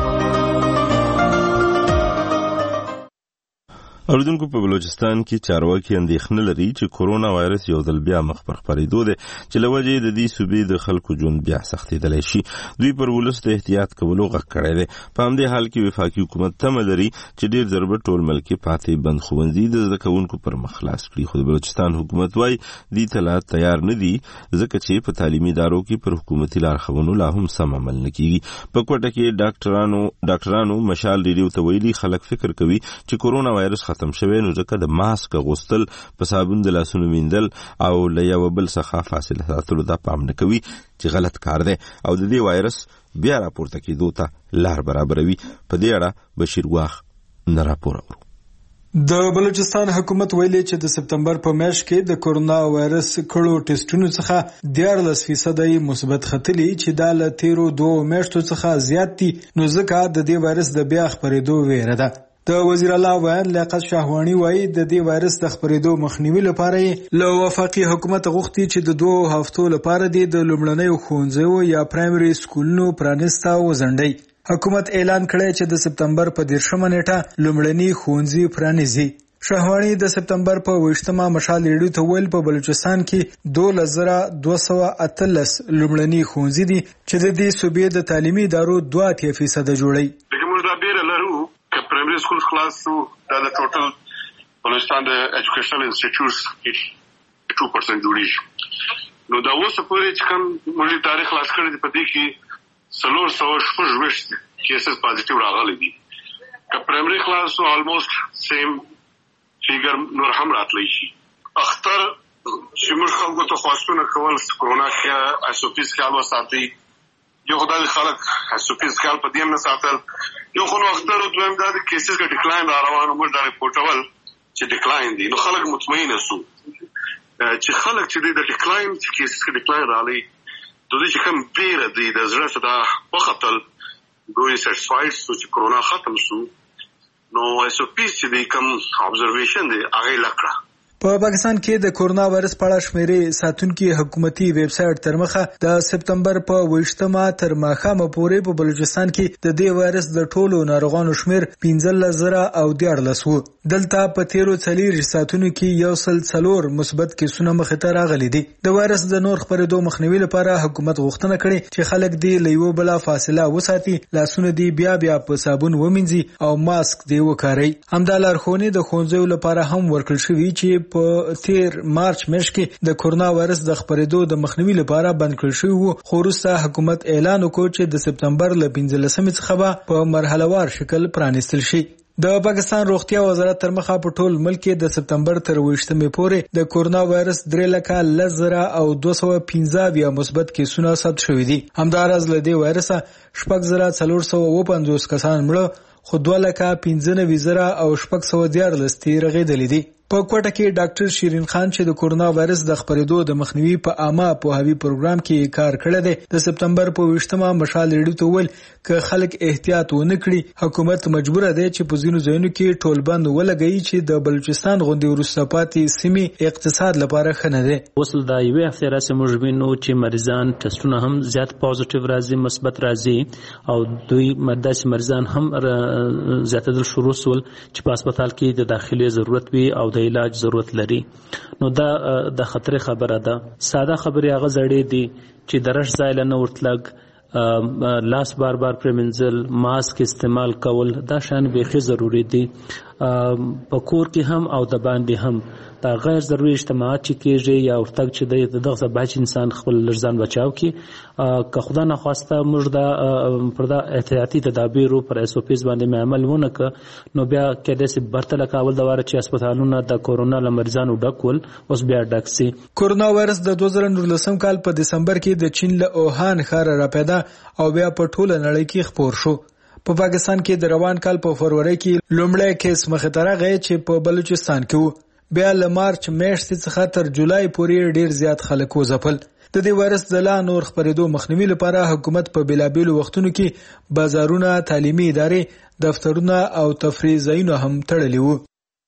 اوریدونکو په بلوچستان کې چارواکي اندېښنه لري چې کورونا وایرس یو ځل بیا مخ پر خپرېدو دی چې له وجې د دې صوبې د خلکو ژوند بیا سختېدلی شي دوی پر ولس د احتیاط کولو غږ کړی دی په همدې حال کې وفاقي حکومت تمه لري چې ډېر ژر به ټول ملک کې پاتې بند ښوونځي د زده کوونکو پر مخ خلاص کړي خو د بلوچستان حکومت وایي دې ته لا تیار نه دي ځکه چې په تعلیمي ادارو کې پر حکومتي لارښوونو لا هم سم عمل نه کیږي په کوټه کې ډاکټرانو ډاکټرانو مشال ریډیو ته ویلي خلک فکر کوي چې کورونا وایرس ختم شوی نو ځکه د ماسک اغوستل په صابون د لاسونو وینځل او له یو بل څخه فاصله ساتلو ته پام نه کوي چې غلط کار دی او د دې وایرس بیا راپورته کېدو ته لار برابروي په دې اړه بشیر واخ نه راپور اورو د بلوچستان حکومت ویلي چې د سپتمبر په میاشت کې د کورونا وایرس کړو ټیسټونو څخه دیارلس فیصدي مثبت ختلي چې دا له تیرو دوه میاشتو څخه زیات دي نو ځکه د دې وایرس د بیا خپرېدو ویره ده د وزیر اعلی ویان لیاقت شاهوانی وایي د دې وایرس د خپرېدو مخنیوي لپاره له وفاقي حکومت غوښتي چې د دوه هفتو لپاره د لومړنیو ښوونځیو یا پرایمري سکولونو پرانیسته وځنډي حکومت اعلان کړی چې د سپتمبر په دیرشمه نیټه لومړني ښوونځي پرانیزي شاهوانی د سپتمبر په ویشتمه مشال ریډیو ته ویل په بلوچستان کې دوه زره دوه سوه اتلس لومړني ښوونځي دي چې د دې صوبې د تعلیمي ادارو دوه اتیا فیصده جوړي پرایمري سکول خلاص شو دا د ټوټل بلوچستان د ایجوکیشنل انسټیټیوټس کې two percent جوړیږي نو دا اوس پورې چې کوم موږ تاریخ خلاص کړی دی په دې کې څلور سوه شپږ ویشت کیسز پازیټیو راغلي دي که پرایمري خلاص شو آلموست سیم فیګر نور هم راتلی شي اختر چې موږ خلکو ته خواستونه کول کرونا کې ایسوپیس خیال وساتي یو خدای خلک ایسوپیس خیال په دې نه ساتل یو خو نو اختر او دویم دا د کیسز کې ډیکلاین را روانو موږ دا ریپورټول چې ډیکلاین دي نو خلک مطمئن شو چې خلک چې د ډیکلاین چې کیسز کې ډیکلاین راغلي د دې چې کوم پیر دی د زړه څخه په خپل دوی سټیسفاید شو چې کرونا ختم شو نو ایسوپیس چې کوم ابزرویشن دی هغه لکړه په پاکستان کې د کورونا وایرس په اړه شمیرې ساتونکي حکومتي ویب سټ تر مخه د سپتمبر په ویشتمه تر ماښامه پورې په بلوچستان کې د دې وایرس د ټولو ناروغانو شمیر پنځلس زره او دیارلس و دلته په تیرو څلوېښت ساعتونو کې یو سل څلور مثبت کیسونه مخې ته راغلي دي د وایرس د نور خپرېدو مخنیوي لپاره حکومت غوښتنه کړې چې خلک دې له یو بله فاصله وساتي لاسونه دې بیا بیا په صابون ومینځي او ماسک دې وکاروي همدا لارښوونې د ښوونځیو لپاره هم ورکړل شوي چې په تیر مارچ میاشت کې د کورونا وایرس د خپرېدو د مخنیوي لپاره بند کړل شوی وو خو وروسته حکومت اعلان وکړ چې د سپتمبر له پنځلسمې څخه به په مرحله وار شکل پرانیستل شي د پاکستان روغتیا وزارت تر مخه په ټول ملک کې د سپتمبر تر ویشتمې پورې د کورونا وایرس درې لکه لس زره او دوه سوه پنځه اویا مثبت کیسونه ثبت شوي دي همداراز له دې وایرسه شپږ زره څلور سوه اووه پنځوس کسان مړه خو دوه لکه پنځه نوي زره او شپږ سوه دیارلس تېرې رغېدلې دي په کوټه کې ډاکټر شیرین خان چې د کورونا وایرس د خپرېدو د مخنیوي په عامه پوهاوي پروګرام کې کار کړی دی د سپتمبر په ویشتمه مشال ریډیو ته ویل ک خلک احتیاط ونه کړي حکومت مجبور دی چې په ځینو ځایونو کې ټولبند ولګوي چې د بلوچستان غونډې وروسته پاتې سیمې اقتصاد لپاره ښه نه دی. وصل دا یوې هفتې راځي موږ وینو چې مریضان ټسټونه هم زیات پوزټیو راځي مثبت راځي او دوی داسې مریضان هم زیاتېدل شروع شول چې په هسپتال کې د داخلي ضرورت وي او د علاج ضرورت لري. نو دا د خطر خبره ده. ساده خبرې هغه زړې دي چې درش ځای له نه ورتلګ لاس بار بار پرمنځل ماسک استعمال کول دا شان بیخي ضروری دي په کور کې هم او د باندې هم. دا غیر ضروري اجتماعات چې کېږي یا ورتګ چې د دغه باج انسان خپل لرزان بچاو کی که خدا نه خواسته موږ دا پر دا احتیاطي تدابیرو پر اس او پیز باندې عمل ونه ک نو بیا کېدې سي برتل کاول د واره چې هسپتالونو د کورونا لمرزانو ډکول اوس بیا ډک سي. کورونا وایرس د دوه زره نولسم کال په دسمبر کې د چین له اوهان ښار را پیدا او بیا په ټوله نړۍ کې خپور شو. په پاکستان کې د روان کال په فروری کې لومړی کیس مخې ته راغی چې په بلوچستان کې و. بیا له مارچ میاشتې څخه تر جولای پورې ډیر زیات خلک وځپل. د دې وایرس د لا نور خپرېدو مخنیوي لپاره حکومت په بیلابیلو وختونو کې بازارونه، تعلیمي ادارې، دفترونه او تفریح ځایونه هم تړلي وو.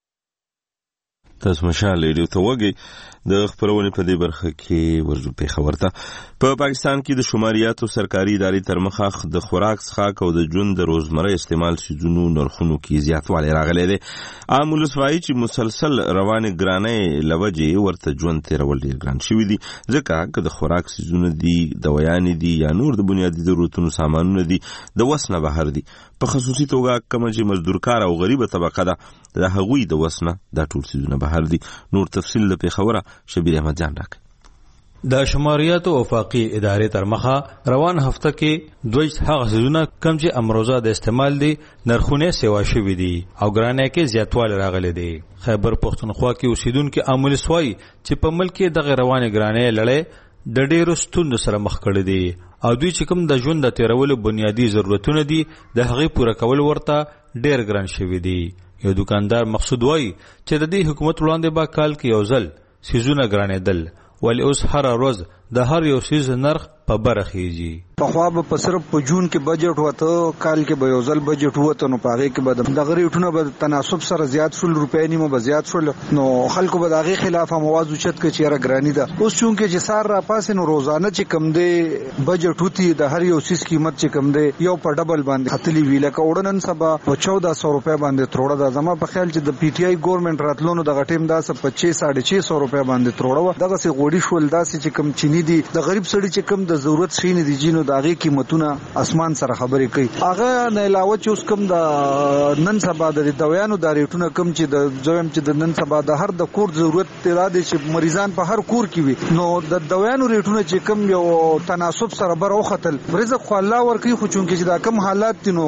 تاسو مشال ریډیو ته وګورئ. د خبرونې په دې برخه کې ورجو په خبرته په پاکستان کې د شماریاتو سرکاري ادارې تر مخه د خوراک څخه او د ژوند د روزمره استعمال سيزونو نرخونو کې زیاتوالی راغلی دی. عام ولس وایي چې مسلسل روانې ګرانۍ لوجې ورته ژوند تیرول ډېر ګران شوي دي ځکه که د خوراک سيزونه دي، دوايانې دي یا نور د بنیادي ضرورتونو سامانونه دي د وس نه بهر دي. په خصوصي توګه کومه چې مزدورکار او غریبه طبقه ده د هغوی د وس نه دا ټول سيزونه بهر دي. نور تفصیل د پیښوره شبیر احمد جان راک. د شماریاتو وفاقي ادارې تر مخه روان هفته کې دوی هغه سيزونه کم چې امروزه د استعمال دي نرخونه سیوا شوي دي او ګرانۍ کې زیاتوالی راغلی دی. خیبر پښتونخوا کې اوسیدونکو عامل سوای چې په ملک کې د روانې ګرانۍ لړۍ د ډېرو ستونزو سره مخ کړي دي او دوی چې کوم د ژوند د تیرولو بنیادی ضرورتونه دي د هغې پوره کول ورته ډېر ګران شوي دي. یو دکاندار مقصود وای چې د دې حکومت وړاندې با کال کې یو ځل سيزونه ګرانېدل ولی اوس هر ورځ د هر یو سیز نرخ په برخیږي. پخوا به صرف په جون کې بجټ وته، کال کې به یو ځل بجټ وته، نو پاره کې به د غریټونه به تناسب سره زیات شول، روپۍ نیمه به زیات شول، نو خلکو به دغه خلاف موازو چت کې چیرې ګرانی ده. اوس چونکې چې سار را پاسې نو روزانه چې کم دی بجټ وتی د هر یو سیس قیمت چې کم دی یو په ډبل باندې خپلې ویله کوړنن سبا په چودہ سو روپۍ باندې تروړه ده. زما په خیال چې د پی ټی آی ګورنمنت راتلونو د غټیم داسه پچیس ساڑھے چھ سو روپۍ باندې تروړه دغه سي غوړي شول. داسې چې کم چینی دي د غریب سړي چې کم د ضرورت شي نه دي جنو دغه قیمتونه اسمان سره خبرې کوي. هغه نه علاوه چې اوس کم د نن سبا د دوايانو د ریټونه کم چې د زویم چې د نن سبا د هر د کور ضرورت تیرا دي چې مریضان په هر کور کې وي، نو د دوايانو ریټونه چې کم یو تناسب سره بر او خطل رزق خو الله ورکي، خو چونکې چې دا کم حالات دي نو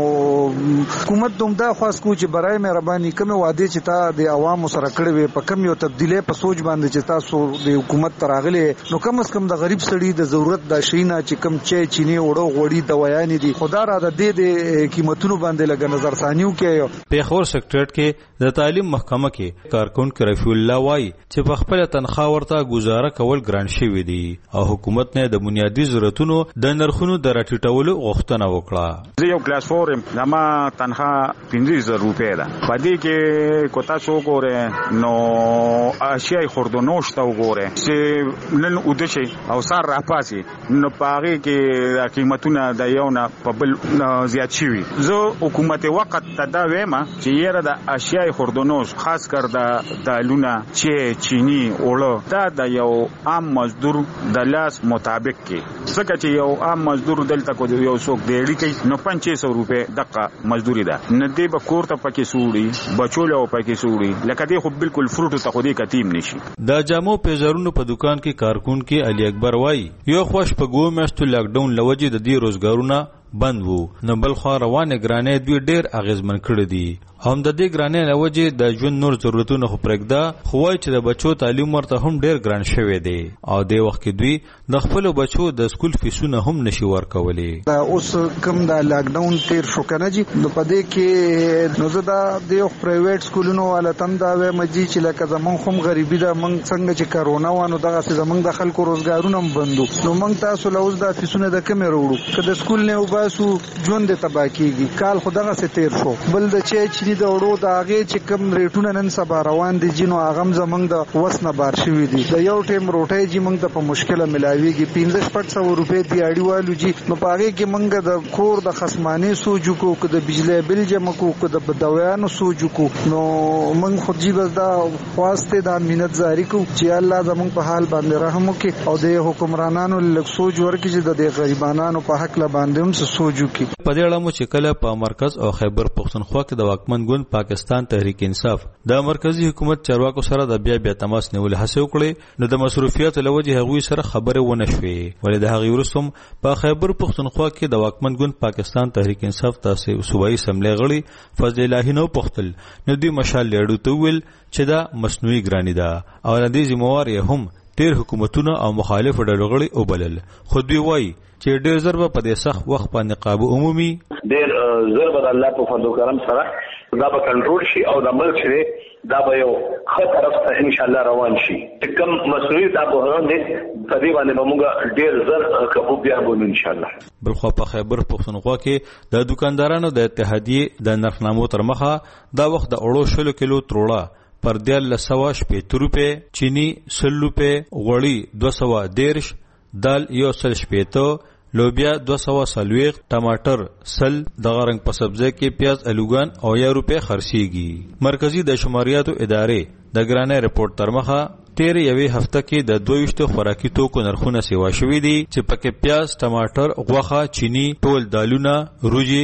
حکومت دوم دا خاص کو چې برای مهرباني کوم وعده چې تا د عوامو سره کړې وي په کم یو تبدیلی په سوچ باندې چې تاسو د حکومت تراغله نو کم از کم د غریب سړي د ضرورت د شینه چې کم چې چینی وړو غوړی دوايانې دي خدا را د دې د قیمتونو باندې لګ نظر ثانیو کې. په خور سېکټریټ کې د تعلیم محکمه کې کارکونکو رفیع الله وای چې په خپل تنخواه ورته گزاره کول ګران شوی دی او حکومت نه د بنیادی ضرورتونو د نرخونو د راټیټولو غوښتنه وکړه. زه یو کلاس فور زما تنخواه پنځه زره روپۍ ده، په دې کې کو تاسو وګورئ نو اشیاء خوردونوش ته وګورئ چې نن اوده شي او سار را پاسي نو پاره کې قیمتونه د یو نه په بل زیات شي. زه حکومت وخت ته دا وایم چې یره د اشیاء خوردونوش خاص کر د دالونه چې چینی اوړه دا د یو عام مزدور د لاس مطابق کې څنګه چې یو عام مزدور دلته کو یو څوک دیړي کوي نو پنځه سوه روپۍ دغه مزدوري ده، نه دی به کور ته پکې سوړي بچول او پکې سوړي لکه دی خو بالکل فروټ ته خو دی کتیم نشي. د جامو پیزارونو په دکان کې کارکون کې علي اکبر وای یو خوش په ګو میاشتو لاک ډاون لوجه د دې روزګارونه بند وو، نو بل خو روانه ګرانې دوی ډېر اغیزمن کړی دي هم د دې ګرانۍ لوجه د ژوند نور ضرورتونه خو پرېږده خو وایي چې د بچو تعلیم ورته هم ډیر ګران شوی دی او د وخت کې دوی د خپل بچو د سکول فیسونه هم نشي ورکولي. دا اوس کوم د لاک ډاون تیر شو کنه جی نو پدې کې نو زدا د پرایویټ سکولونو والا تم دا و مجي چې لکه زمون هم غریبي دا من څنګه چې کرونا وانه دغه څه زمون د خلکو روزګارونه بندو نو موږ تاسو له اوس د فیسونه د کمې وروړو کله سکول نه وباسو ژوند ته تبا کیږي کال خدغه څه تیر شو بل د چې چې د وړو د هغه چې کم ریټونه نن سبا روان دي جنو اغم زمنګ د وسنه بار شوی دي د یو ټیم روټي جی موږ ته په مشکله ملاويږي پنځه شپږ سو روپۍ دی اړیوالو جی نو پاره کې موږ د کور د خصمانه سوجو کو د بجلی بل جمع کو د بدویانو سوجو کو نو موږ خو جی بس دا خواسته د امنیت جاری کو چې الله زموږ په حال باندې رحم وکړي او د حکمرانانو لږ سوچ ورکړي چې د غریبانو په حق لا باندې هم سوچو کی په دې اړه مو چې کله په مرکز او خیبر پښتونخوا کې د واکمن ګوند پاکستان تحریک انصاف د مرکزی حکومت چارواکو سره د بیا بیا تماس نیول هڅه وکړي نو د مصروفیت لوجه هغوی سره خبره ونه شوې ولې د هغې وروسته په خیبر پښتونخوا کې د واکمن ګوند پاکستان تحریک انصاف تاسو صوبایي اسمبلی غړي فضل الهی نو پختل نو دوی مشال لیړو ته ویل چې دا مصنوعي ګرانی ده او د دې ذمہوار یې هم ډیر حکومتونه او مخالف ډلو غړي وبلل خو دوی وایي چې ډیر ضربه په دې سخت وخت باندې قابو عمومي ډیر ضربه د الله په فضل او کرم سره دا به کنټرول شي او د ملک شي دا به یو ښه طرف ته ان شاء الله روان شي کوم مسؤلیت تاسو باندې په دې باندې موږ ډیر زر قابو بیا بون ان شاء الله. بل خو په خیبر پښتونخوا کې د دکاندارانو د اتحادیې د نرخنامو تر مخه دا وخت د اړو شلو کیلو تروړه پر دیال لسوا شپېته روپۍ چینی سل روپۍ غوړي دوه سوه دیرش دال یو سل شپېته لوبیا دو سوه څلوېښت ټماټر سل دغه رنګ په سبزی کې پیاز الوګان او یا روپۍ خرڅېږي. مرکزی د شماریاتو ادارې د ګرانۍ رپورټ تر مخه تیر یوې هفته کې د دویشتو خوراکي توکو نرخونه سیوا شوي دي چې پکې پیاز ټماټر غوښه چینی ټول دالونه روجي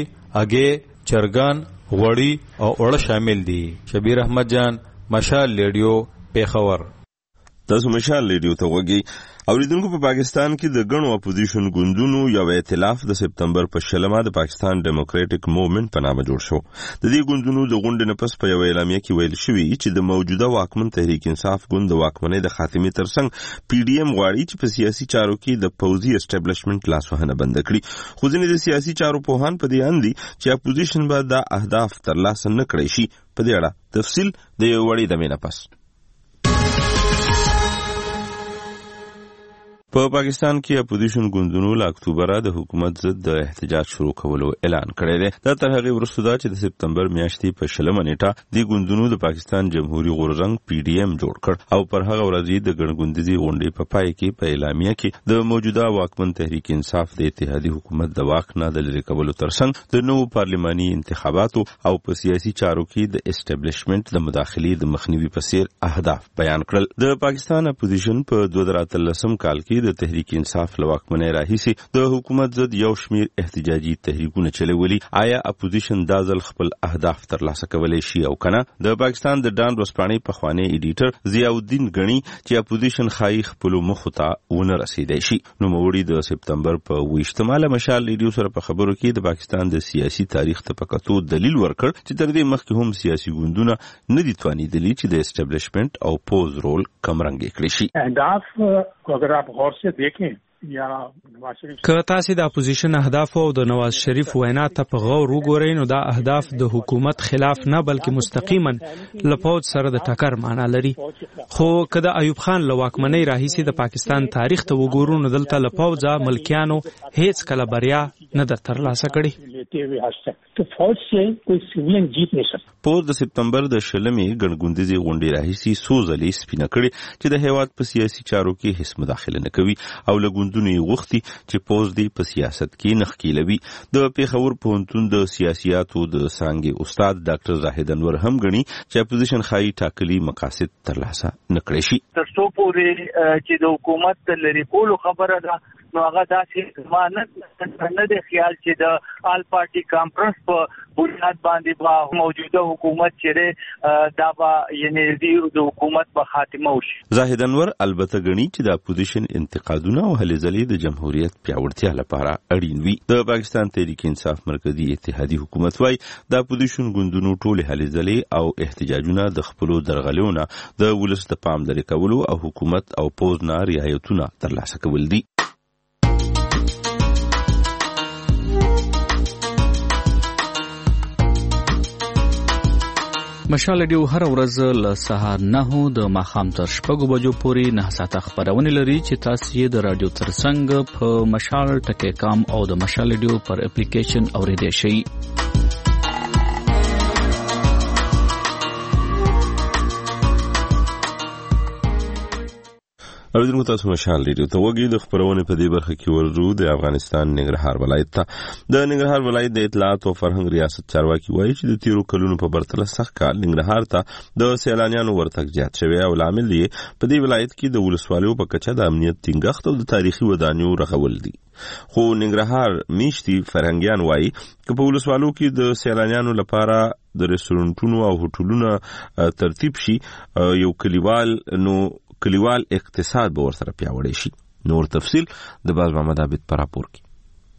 اګې چرګان غوړي او اوړه شامل دي. شبیر احمد جان مشال ریډیو پیښور. تاسو مشال ریډیو ته وګورئ. اوریدونکو په پاکستان کې د غنو اپوزیشن ګوندونو یو ائتلاف د سپتمبر په شلمه د پاکستان ډیموکراټک موومنت په نامه جوړ شو. د دې ګوندونو د غونډې نه پس په یو اعلامیه کې ویل شوی چې د موجوده واکمن تحریک انصاف ګوند د واکمنۍ د خاتمې ترڅنګ پی ډی ایم غواړي چې په سیاسي چارو کې د پوځي اسټابلیشمنت لاسوهنه بند کړي. خو ځینې د سیاسي چارو پوهان په دې اند دي چې اپوزیشن به دا اهداف ترلاسه نه کړي شي. په دې اړه تفصیل د یو وړي د مینه پس. په پاکستان کې اپوزیشن ګوندونو له اکتوبره د حکومت ضد د احتجاج شروع کولو اعلان کړی دی. دا تر هغې وروسته ده چې د سپتمبر میاشتې په شلمه نیټه دې ګوندونو د پاکستان جمهوري غورځنګ پی ډي ایم جوړ کړ او پر هغه ورځ د ګڼګوندیزې غونډې په پای کې په اعلامیه کې د موجوده واکمن تحریک انصاف د اتحادي حکومت د واک نه د لرې کولو ترڅنګ د نوو پارلماني انتخاباتو او په سیاسي چارو کې د اسټابلیشمنت د مداخلې د مخنیوي په څیر اهداف بیان کړل. د پاکستان اپوزیشن په دوه زره اتلسم کال کې د تحریک انصاف له واکمنۍ راهیسې د حکومت ضد یو شمیر احتجاجي تحریکونه چلولي. آیا اپوزیشن دا ځل خپل اهداف ترلاسه کولی شي او کنه؟ د پاکستان د ډان ورځپاڼې پخوانی ایډیټر ضیاءالدین غني چې اپوزیشن ښایي خپلو موخو ته ونه رسیدی شي. نوموړي د سپتمبر په اوویشتمه له مشال ریډیو سره په خبرو کې د پاکستان د سیاسي تاریخ ته په کتو دلیل ورکړ چې تر دې مخکې هم سیاسي ګوندونه نه دي توانېدلي چې د اسټابلیشمنت او پوز رول کمرنګې کړي شي. اهداف اگر آپ غور سے دیکھیں که تاسو د اپوزیشن اهداف او د نواز شریف وینا ته په غور وګورئ نو دا اهداف د حکومت خلاف نه بلکې مستقیما لپوت سره د ټکر معنا لري. خو که د ایوب خان له واکمنۍ راهیسې د پاکستان تاریخ ته وګورو نو دلته لپوځه ملکیانو هیڅ کله بریا نه در ترلاسه کړي. پوز د سپتمبر د شلمې ګڼګوندیزې غونډې راهیسې څو ځلې سپینه کړې چې د هیواد په سیاسي چارو کې هیڅ مداخله نه کوي او له ګوندونو یې غوښتي چې پوز دی په سیاست کې نه ښکیلوي. د پېښور پوهنتون د سیاسیاتو د څانګې استاد ډاکټر زاهد انور هم ګڼي چې اپوزیشن ښایي ټاکلي مقاصد ترلاسه نه کړی شي. تر څو پورې چې د حکومت د لرې کولو خبره ده نو هغه داسې مانه نه دی خیال چې د آل پارټي کانفرنس په بنیاد باندې با موجوده حکومت چې دا با یعنی د حکومت په خاتمه وشي. زاهد انور البته غني چې د اپوزیشن انتقادونه او هلې ځلې د جمهوریت پیاوړتیا لپاره اړین وي. د پاکستان تحریک انصاف مرکزی اتحادی حکومت وايي د اپوزیشن ګوندونو ټول هلې ځلې او احتجاجونه د خپلو درغلیونه د ولس د پام لري کولو او حکومت او پوز نه رعایتونه ترلاسه کول دي. مشال ډیو هر ورځ له سهار نه د ماښام تر شپږو بجو پورې نه ساعته خبرونه لري چې تاسو یې د رادیو ترڅنګ په مشال ټکی کام او د مشال ډیو پر اپلیکیشن اوریدئ شئ. اوریدونکو تاسو مشال ریډیو ته وګورئ. د خبرونه په دې برخه کې ورزو د افغانستان ننګرهار ولایت ته د ننګرهار ولایت د اطلاعات او فرهنګ ریاست چارواکي وایي چې د تیرو کلونو په پرتله سخت کال ننګرهار ته د سیلانیانو ورتګ زیات شوی او لامل یې په دې ولایت کې د ولسوالیو په کچه د امنیت ټینګښت او د تاریخي ودانیو رغول دي. خو ننګرهار میشتي فرهنګیان وایي چې په ولسوالو کې د سیلانیانو لپاره د ریسټورانټونو او هوټلونو ترتیب شي یو کلیوال نو کلیوال اقتصاد به ورسره پیاوړی شي. نور تفصیل د باز محمد عابد پر راپور کې.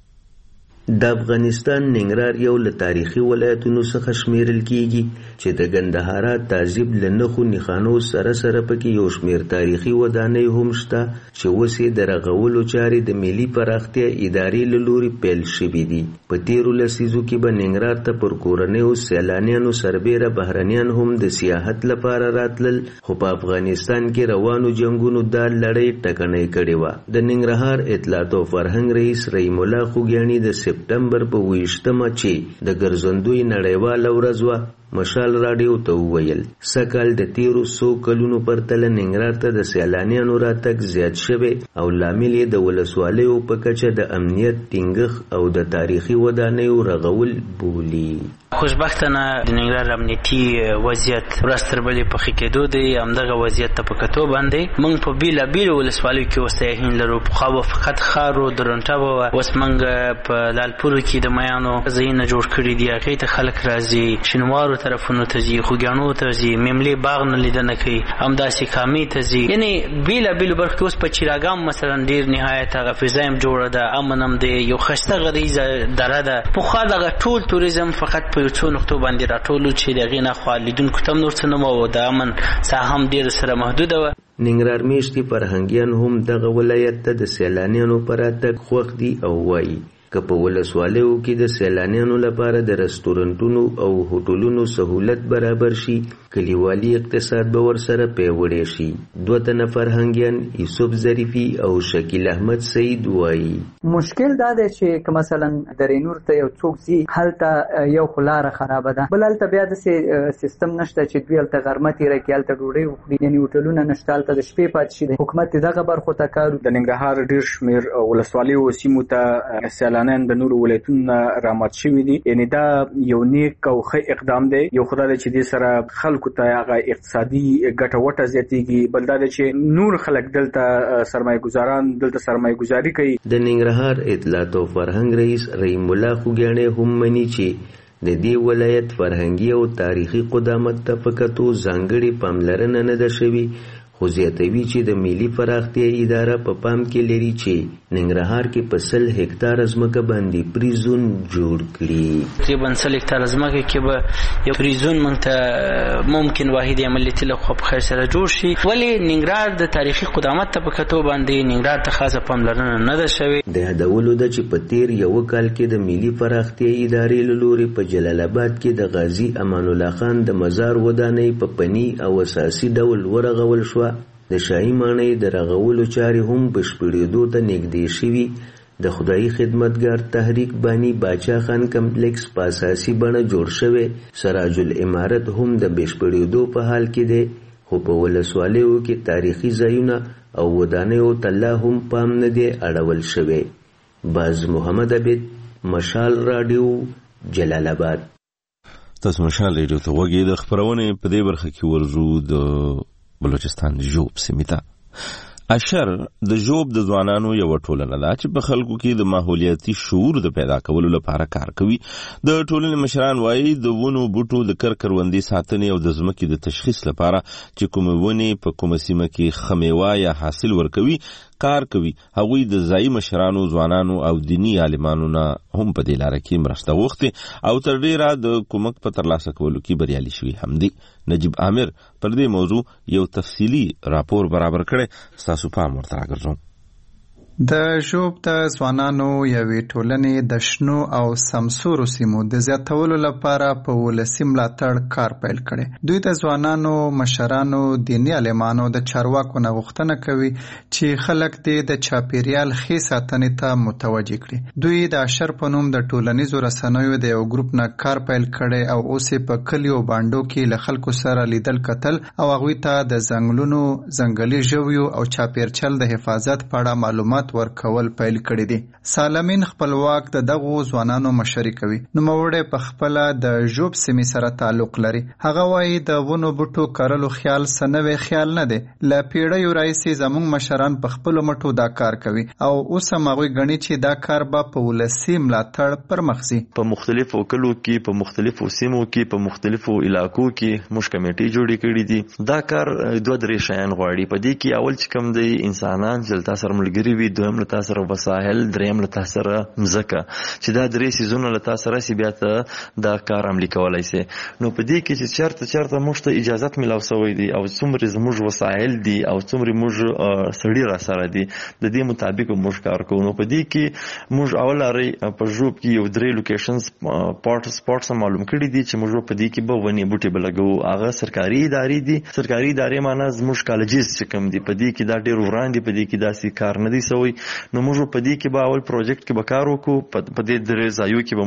د افغانستان ننګرهار یو له تاریخي ولایتونو څخه شمیرل کیږي چې د ګندهارا تهذیب له نښو نښانو سره سره پکې یو شمیر تاریخي ودانۍ هم شته چې اوس یې د رغولو چارې د ملي پراختیا ادارې له لوري پیل شوي دي. په تیرو لسیزو کې به ننګرهار ته پر کورنیو سیلانیانو سربیره بهرنیان هم د سیاحت لپاره راتلل، خو په افغانستان کې روانو جنګونو دا لړۍ ټکنۍ کړې وه. د ننګرهار اطلاعات او فرهنګ رئیس رحیم الله خوګیاڼي د سپټمبر په ویشتمه چې د ګرځندوی نړیواله ورځ وه مشال راډیو ته وویل سکال د تیرو څو کلونو پرتله ننګرهار ته د سیلانیانو راتګ زیات شوی او لامل یې د ولسوالیو په کچه د امنیت ټینګښت او د تاریخي ودانیو رغول بولي. خوشبختانه د ننګرهار امنیتي وضعیت ورځ تر بلې په ښه کېدو دی. همدغه وضعیت ته په کتو باندې موږ په بېلابېلو ولسوالیو کې اوس سیاحین لرو. پخوا به فقط ښار و درونټه به وه، اوس موږ په لالپورو کې د میانو ځایونه جوړ کړي دي، هغې ته خلک راځي، شینوارو طرفونو ته ځي، خوږیاڼو ته ځي، میملې باغ نه لیدنه کوي، همداسې کامې ته ځي. یعنې بېلابېلو برخو کې اوس په چراګام مثلا ډېر نهایت هغه فضا هم جوړه ده، امن هم دی، یو ښایسته غریزه دره ده. پخوا دغه ټول توریزم فقط په یو څو نقطو باندې راټول چې د هغې نه خوا لیدونکو ته هم نور څه نه وه او د امن ساحه هم ډېره سره محدوده وه. ننګرهار میشتي فرهنګیان هم دغه ولایت ته د سیلانیانو په راتګ خوښ دي او وایي که په ولسوالیو کې د سیلانیانو لپاره د رستورانټونو او هوټلونو سهولت برابر شي، کلیوالي اقتصاد به ورسره پیاوړی شي. دوه تنه فرهنګیان یوسف ظریفي او شکیل احمد سعید وایي مشکل دا دی چې که مثلا درینور ته یو څوک ځي هلته یو خو لاره خرابه ده، بل هلته بیا داسې سیستم نشته چې دوی هلته غرمه تېره کړي، هلته ډوډۍ وخوري، یعنې هوټلونه نشته، هلته د شپې پاتې شي. حکومت دې دغه برخو ته کار د ننګرهار ډېر شمېر ولسوالیو سیمو ته سیلانیان د نورو ولایتونو رامات شوي دي. یعنې دا یو نیک او ښه اقدام دی. یو خو دا دی چې دې سره خلکو ته هغه اقتصادي ګټه وټه زیاتېږي، بل دا دی چې نور خلک دلته سرمایه ګزاران دلته سرمایه ګزاري کوي. د ننګرهار اطلاعات او فرهنګ رئیس رحیم الله خوګیاڼي هم مني چې د دې ولایت فرهنګي او تاریخي قدامت ته په کتو ځانګړې پاملرنه نه ده شوې، خو زیاتوي چې د ملي پراختیا اداره په پام کې لري چې ننګرهار کې په سل هکتاره ځمکه باندې پریزون جوړ کړي. تقریبا سل هکتاره ځمکه کې به یو پریزون موږ ته ممکن واحد عملیتي له خوا په خیر سره جوړ شي. ولې ننګرهار د تاریخي قدامت ته په کتو باندې ننګرهار ته خاصه پاملرنه نه ده شوې. د یادولو ده چې په تیر یو کال کې د ملي پراختیا ادارې له لوري په جلال آباد کې د غازي امان الله خان د مزار ودانۍ په فني او اساسي ډول ورغول شوه. د شاهي ماڼۍ د رغولو چارې هم بشپړېدو ته نږدې شوي. د خدایي خدمتګار تحریک بانی باچا خان کمپلیکس په اساسي بڼه جوړ شوی. سراج العمارت هم د بشپړېدو په حال کې دی، خو په ولسوالیو کې تاریخي ځایونه او ودانیو ته لا هم پام نه دی اړول شوی. باز محمد عبید، مشال راډیو، جلال آباد. تاسو مشال ریډیو ته وګورئ. د خبرونې په دې برخه کې ورزو د بلوچستان جوب سیمه ته اشر د ژوب د ځوانانو یو ټولنه ده چې په خلکو کې د ماحولیاتي شعور د پیدا کولو لپاره کار کوي. د ټولنې مشران وایي د ونو بوټو د کر کروندې ساتنې او د ځمکې د تشخیص لپاره چې کومې ونې په کومه سیمه کې ښه میوه یا حاصل ورکوي کار کوي. هغوی د ځایي مشرانو، ځوانانو او دیني عالمانو نه هم په دې لاره کې مرسته غوښتې او تر ډیره د کومک په ترلاسه کولو کې بریالي شوي هم دي. نجیب عامر پر دې موضوع یو تفصیلي راپور برابر کړی، ستاسو پام ورته راګرځوم. د ژوب د ځوانانو یوې ټولنې د شنو او سمسورو سیمو د زیاتولو لپاره په ولسي ملاتړ کار پیل کړی. دوی د ځوانانو، مشرانو، دیني عالمانو د چارواکو نه غوښتنه کوي چې خلک دې د چاپیریال ښې ساتنې ته متوجه کړي. دوی د اشر په نوم د ټولنیزو رسنیو د یو ګروپ نه کار پیل کړی او اوس په کلیو بانډو کې له خلکو سره لیدل کتل او هغوی ته د ځنګلونو، ځنګلي ژویو او چاپیرچل د حفاظت په اړه معلومات ورکول پیل کړی دي. سالمین خپلواک د دغو ځوانانو مشري کوي. نوموړی په خپله د ژوب سیمې سره تعلق لري. هغه وایي د ونو بوټو کرلو خیال څه نوی خیال نه دی. له پیړیو راهیسې زموږ مشران په خپلو مټو دا کار کوي او اوس هم هغوی ګڼي چې دا کار به په ولسي ملاتړ پر مخ ځي. په مختلفو کلو کې، په مختلفو سیمو کې، په مختلفو علاقو کې موږ کمیټې جوړې کړې دي. دا کار دوه درې شیان غواړي. په دې کې اول چې کوم دی انسانان چې له تا سره ملګري وي، دویم له تا سره وسایل، دریم له تا سره مځکه، چې دا درې سیزونه له تا سره سي بیا ته دا کار عملي کولی سي. نو په دې کې چې چېرته چېرته موږ ته اجازت میلاو سوی دی او څومره زموږ وسایل دي او څومره موږ سړي را سره دي، د دې مطابق موږ کار کوو. نو په دې کې موږ اول لاري په ژوب کې یو درې لوکیشنز پارټ سپاټس معلوم کړي دي چې موږ په دې کې به ونې بوټي به لګوو. هغه سرکاري ادارې دي. سرکاري ادارې معنا زموږ کالجز چې کوم دي، په دې کې دا ډېر وران دي، په دې کې داسې کار نه دی سوی. نو موږ په دې کې به اول پروجیکټ کې به کار وکړو. په دې درې ځایو کې به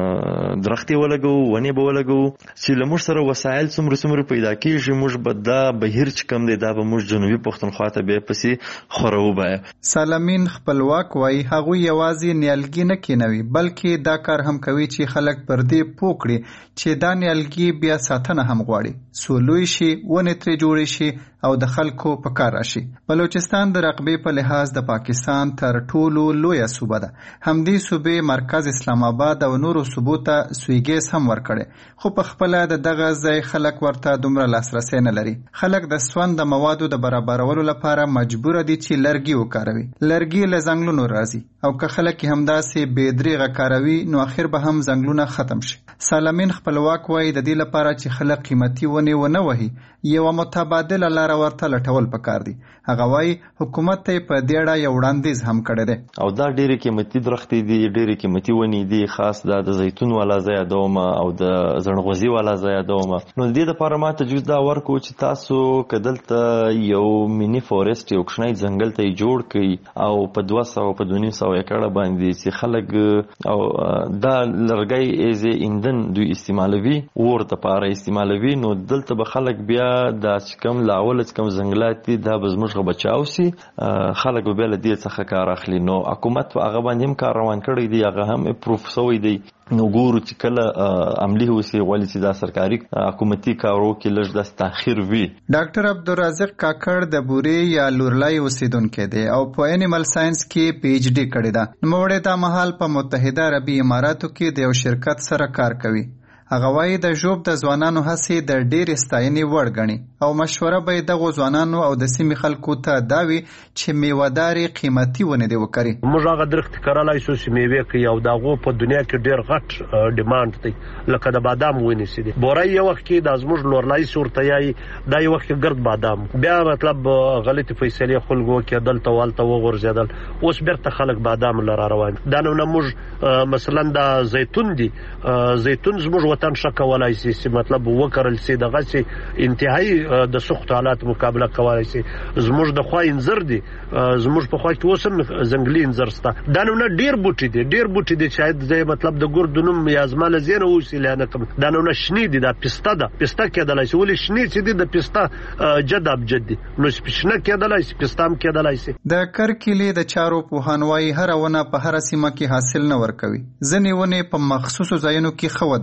موږ درختې ولګوو، ونې به ولګوو چې له موږ سره وسایل څومره څومره پیدا کېږي. موږ به دا بهیر چې کوم دی دا به موږ جنوبي پښتونخوا ته بیا پسې خورو. به سالمین خپلواک وایي هغوی یوازې نیالګي نه کینوي بلکې دا کار هم کوي چې خلک پر دې پوه کړي چې دا نیالګي بیا ساتنه هم غواړي، څو لوی شي، ونې ترې جوړې شي او د خلکو په کار راشي. بلوچستان د رقبې په لحاظ د پاکستان تر ټولو لویه صوبه ده. همدې صوبې مرکز اسلام آباد او نورو صوبو ته سویګیس هم ورکړي، خو په خپله د دغه ځای خلک ورته دومره لاسرسی نه لري. خلک د سون د موادو د برابرولو لپاره مجبوره دي چې لرګي وکاروي. لرګي له ځنګلونو راځي او که خلک همداسې بې دریغه کاروي نو اخر به هم ځنګلونه ختم شي. سالمین خپلواک وایي د دې لپاره چې خلک قیمتي ونې ونه وهي یوه متبادله لاره ورته لټول پکار دي. هغه وایي حکومت ته په دې اړه یو وړاندیز هم کړی دی. او دا ډېرې قیمتي درختې دي، ډېرې قیمتي ونې دي. خاص دا د زیتون والا ځای یادومه او د زڼغوزي والا ځای یادومه. نو د دې دپاره ما تجویز دا ورکړو چې تاسو که دلته یو مینی فورسټ، یو کوچنی ځنګل ته یې جوړ کړئ او په دوه سوه په دوه نیم سوه ایکړه باندې چې خلک او دا لرګی ایز ایندن دوی استعمالوي، اور دپاره استعمالوي. نو دلته به خلک بیا دا چې کوم له اوله چې کوم ځنګلات دي دا به زموږ بچاو سي، خلک به بیا له دې څخه کار اخلي. نو حکومت په هغه باندې هم کار روان کړی دی، هغه هم اپروف سوی دی. نو ګورو چې کله عملي وسي غواړي چې دا سرکاري حکومتي کارو کې لږ داسې تاخیر وي. ډاکټر عبدالرازق کاکړ د بورې یا لورلای اوسیدونکی دی او په انیمل ساینس کې پی ایچ ډي کړې ده. نوموړی دا مهال په متحده عربي اماراتو کې د یو شرکت سره کار کوي. هغه وایي د ژوب د ځوانانو هڅې د ډېرې ستاینې وړ ګڼي او مشوره به یې دغو ځوانانو او د سیمې خلکو ته دا وي چې میوهدارې قیمتي ونې دې وکري. موږ هغه درختې کرلی سو چې میوې کوي او د هغو په دنیا کې ډېر غټ ډیمانډ دی، لکه د بادام ونې چې دي. بوری یو وخت کې دا زموږ لورلایي ورته یایي، دا یو وخت کې ګرد بادام. بیا مطلب غلطې فیصلې خلکو وکړې، دلته والته وغورځېدل، اوس بېرته خلک بادام له را روان. دا نو نه موږ مثلا دا زیتون دي، زیتون زموږ وطن ښه کولی سي چې مطلب وکرل سي، دغسې انتهایي د سختو حالات مقابله کولی سي. زموږ د خوا انځر دي، زموږ په خوا کې اوس هم ځنګلي انځر شته. دا نو نه ډېر بوټي دي، ډېر بوټي دي شاید زه مطلب د ګور د نوم یا زما له ذهنه اوسي لا نه کوم. دا نو نه شنې دي، دا پسته ده، پسته کېدلی سي. ولې شنې چې دي د پسته جد ابجد دي، نو شنه کېدلی سي، پسته هم کېدلی سي. د کرکیلې د چارو پوهان وایي هره ونه په هره سیمه کې حاصل نه ورکوي. ځینې ونې په مخصوصو ځایونو کې ښه وده کوي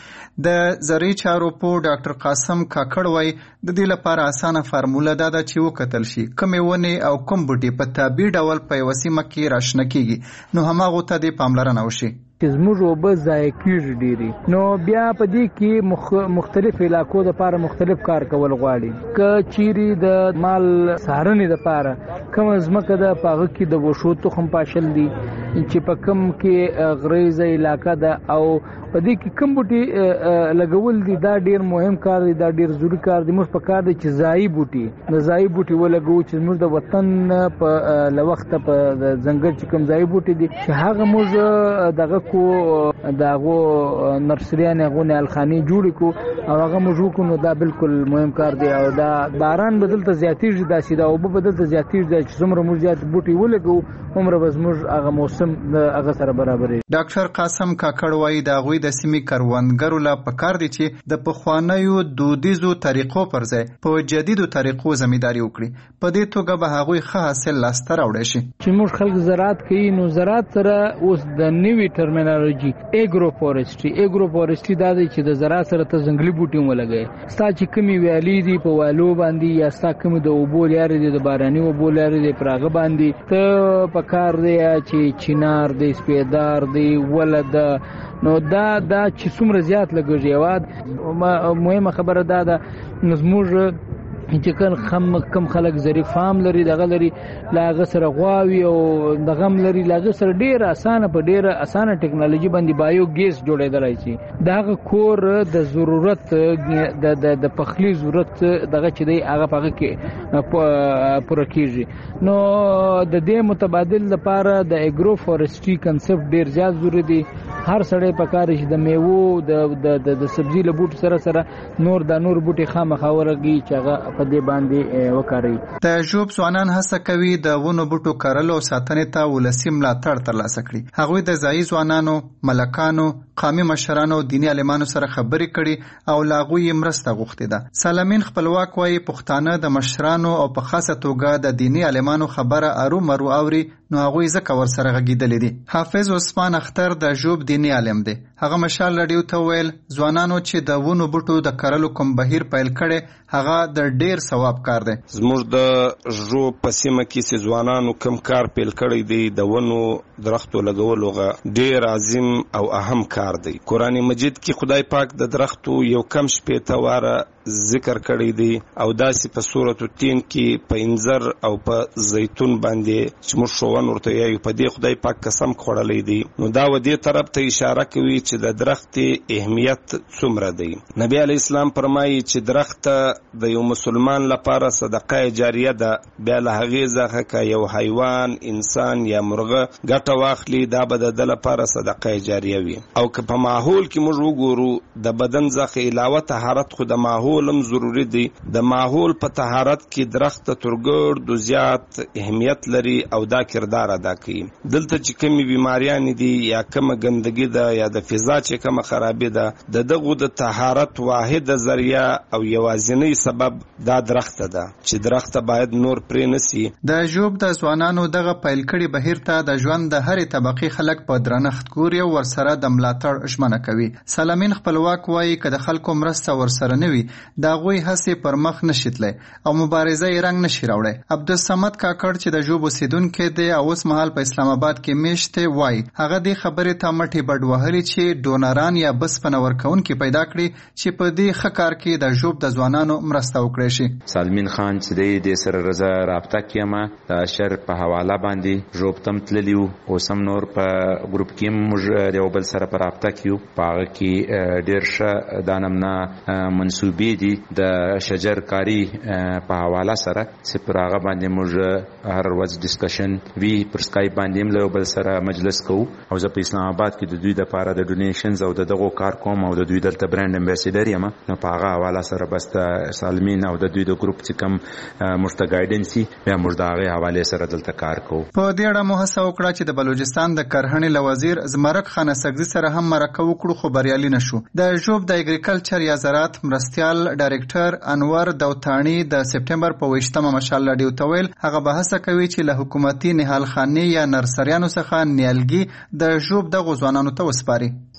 د زرعي چارو په ډاکټر قاسم کاکړ وایي د دې لپاره اسانه فارموله دا ده چې وکتل شي کومې ونې او کوم بوټي په طبیعي ډول په یوه سیمه کې راشنه کیږي نو هماغو ته دې پاملرنه وشي. چې زموږ اوبه ضایع کېږي ډېرې، نو بیا په دې کې مخ مختلف علاقو دپاره مختلف کار کول غواړي. که چیرې د مال څارنې دپاره کومه ځمکه ده په هغه کې د وښو تخم پاشل دي چې په کوم کې غریزه علاقه ده او په دې کې کوم بوټي لګول دي دا ډېر مهم کار دی، دا ډېر ضروري کار دی. موږ په کار دی چې ځایي بوټي د ځایي بوټي ولګو چې زموږ د وطن په له وخته په ځنګل چې کوم ځایي بوټي دي چې هغه موږ دغه کو د هغو نرسریانې هغونې الخانې جوړې کو او هغه موږ وکړو، نو دا بالکل مهم کار دی. او دا باران به دلته زیاتېږي، داسې دا اوبه به دلته زیاتېږي چې څومره موږ زیات بوټي ولګو عمره به زموږ هغه موسم د هغه سره برابرېږي. ډاکټر قاسم کاکړ وایي د هغوی د سیمې کروندګرو له پکار دي چې د پخوانیو دودیزو طریقو پر ځای په جدیدو طریقو زمینداري وکړي. په دې توګه به هغوی ښه حاصل لاسته راوړی شي. چې موږ خلک زراعت کوي نو زراعت سره اوس د نوي ټرمینالوژي ایګرو فورسټري ایګرو فورسټري دا دی چې د زراعت سره ته ځنګلي بوټي ولګوي. ستا چې کومې ویالې دي په والو باندې یا ستا کومې د اوبو لارې دي د باراني اوبو لارې دي پر هغه باندې ته په کار دی چې چنار دی، سپیدار دی، وله ده، نو دا دا چې څومره زیات لګېږي. یوه مهمه خبره دا ده زموږ چې کم خلک زری فام لري دغه لري له هغه سره غواوي او دغه هم لري له هغه سره ډېره اسانه په ډېره اسانه ټکنالوژي باندې بایو ګیس جوړېدلی شي. د هغه کور د ضرورت د د پخلي ضرورت دغه چې دی هغه په هغه کې پوره کېږي. نو د دې متبادل لپاره د ایګرو فورسټري کنسپټ ډېر زیات ضروري دی. هر سړی په کار شي د میوو د د سبزي له بوټو سره سره نور د نور بوټي خامخا ورګي چې هغه په دې باندې وکاروي. د ژوب ځوانان هڅه کوي د ونو بوټو کرلو او ساتنې ته ولسي ملاتړ ترلاسه کړي. هغوی د ځایي ځوانانو، ملکانو، قومي مشرانو او دیني عالمانو سره خبرې کړي او له هغوی یې مرسته غوښتې ده. سالمین خپلواک وایي پښتانه د مشرانو او په خاصه توګه د دیني عالمانو خبره ارومرو اوري نو هغوی ځکه ورسره غږېدلي دي. حافظ عثمان اختر د ژوب دیني عالم دی. هغه مشال راډیو ته ویل ځوانانو چې د ونو بوټو د کرلو کوم بهیر پیل کړي هغه د ډېر ثواب کار دی. زموږ د ژوب په سیمه کې چې ځوانانو کوم کار پیل کړی دی د ونو درختو لګولو غه ډېر عظیم او اهم کار دی. قرآن مجید کې خدای پاک د درختو یو کم شپېته واره ذکر کړی دی او داسې په سورۃ التین کې په انځر او په زیتون باندې چې موږ ښوون ورته یایو په دې خدای پاک قسم خوړلی دی. نو دا و دې طرف ته اشاره کوي چې د درخت اهمیت څومره دی. نبی علیه السلام فرمایي چې درخت د یو مسلمان لپاره صدقه جاریه ده. بیا له هغې څخه که یو حیوان، انسان یا مرغه ګټه واخلي دا به د ده لپاره صدقه جاریه وي. او که په ماحول کې موږ وګورو د بدن څخه علاوه طهارت خو د ماحول هم ضروری دی. د ماحول په طهارت کې درخت تر ګردو زیات اهمیت لري او دا کردار ادا کوي. دلته چې کومې بیماریانې دي یا کومه ګندګي ده یا د فضا چې کومه خرابي ده د دغو د طهارت واحده ذریعه او یوازینی سبب دا درخت ده چې درخت باید نور پرې نسی. د ژوب د ځوانانو دغه پیل کړي بهیر ته د ژوند د هرې طبقې خلک په درنښت ګوري او ورسره د ملاتړ ژمنه کوي. سالمین خپلواک وایي که د خلکو مرسته ورسره نه وي د هغوی هڅې پر مخ نشي تللی او مبارزه یې رنګ نشي راوړی. عبدالصمد کاکړ چې د ژوب اوسیدونکی دی او اوس مهال په اسلام آباد کې میشت دی وایي هغه دې خبرې ته مټې بډ وهلي چې ډونران یا بسپنه ورکوونکي پیدا کړي چې په دې ښه کار کې د ژوب د ځوانانو مرسته وکړی شي. سالمین خان چې دی دې سره رضا رابطه کیمه د اشر په حواله باندې ژوب تم تللی وو. اوس هم نور په ګروپ کې موږ یو بل سره په رابطه کیو. په هغه کې ډېر ښه دا نمونه منصوبې دي د شجر کاری په حواله سره چې پر هغه باندې موږ هر ورځ ډسکشن وی پر سکایپ باندې هم له بل سره مجلس کوو. او زه په اسلام آباد کې د دوی لپاره د ډونیشنز او د دغو کار کوم او د دوی دلته برانډ امبیسیډر یم. نو په هغه حواله سره بس د سالمین او د دوی د ګروپ چې کوم موږ ته ګایډنسي بیا موږ د هغې حوالې سره دلته کار کوو. په دې اړه مو هڅه وکړه چې د بلوچستان د کرهڼې له وزیر زمرک خان اسګزي سره هم مرکه وکړو خو بریالي نه شو. د ژوب د اګریکلچر یا زراعت مرستیال ډایرکټر انور دوتانی د سپټمبر په ویشتمه مشال راډیو ته ویل هغه به هڅه کوي چې له حکومتي نهالخانې یا نرسریانو څخه نیالګي د ژوب دغو ځوانانو ته وسپاري.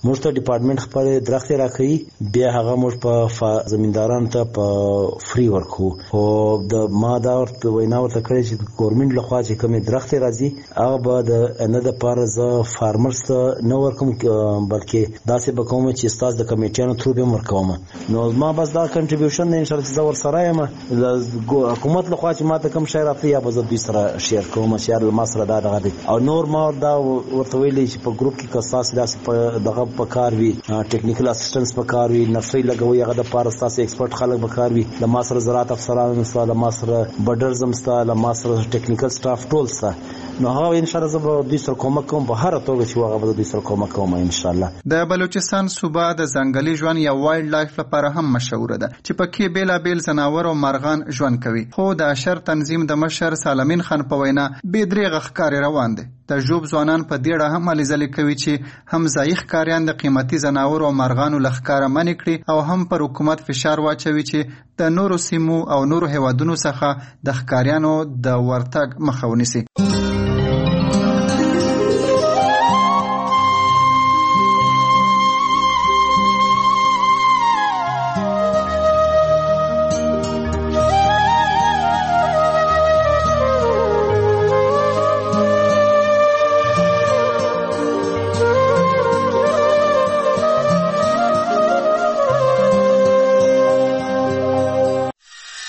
موږ ته ډپارټمنټ خپل درخت راکړي بیا هغه موږ په زمیندارانو ته په فری ورکو او د ما دا ورته وینا ورته کړی چې ګورنمنت لخوا چې کوم درخت راځي هغه به د نه د پاره ز فارمرز ته نه ورکوم بلکې داسې به کوم چې استاد د کمیټیانو تھرو به ورکوم نو ما بس دا کنټریبیوشن ان شاء الله چې زور سره یم حکومت لخوا چې ما ته کوم شی راځي یا به زه دوی سره شیر کوم چې ما سره دا دغه او نور ما دا ورته ویلي چې په ګروپ کې کساس داسې په دغه په کار وي ټیکنیکل اسسټنس په کار وي نرسري لګوي هغه د پاره تاسو ایکسپرت خلک په کار وي د ما سره زراعت افسران مستاله ما سره بډرز مستاله ما سره ټیکنیکل سټاف ټول سره نو هغه ان شاء الله زه به دوی سره کومک کوم په هر توګه چې هغه به دوی سره کومک کوم ان شاء الله. د بلوچستان صوبه د ځنګلي ژوند یا وایلډ لایف لپاره هم مشهوره ده چې پکې بیلابیل ځناور او مرغان ژوند کوي خو د اشر تنظیم د مشر سالمین خان په وینا بې درېغه ښکاري روان دي. د ژوب ځوانان په دیړه هم هلې کوي چې هم ځایي ښکاریان د قیمتي ځناورو او مرغانو له ښکاره منې کړي او هم پر حکومت فشار واچوي چې د نورو سیمو او نورو هیوادونو څخه د ښکاریانو د ورتګ مخه ونیسي.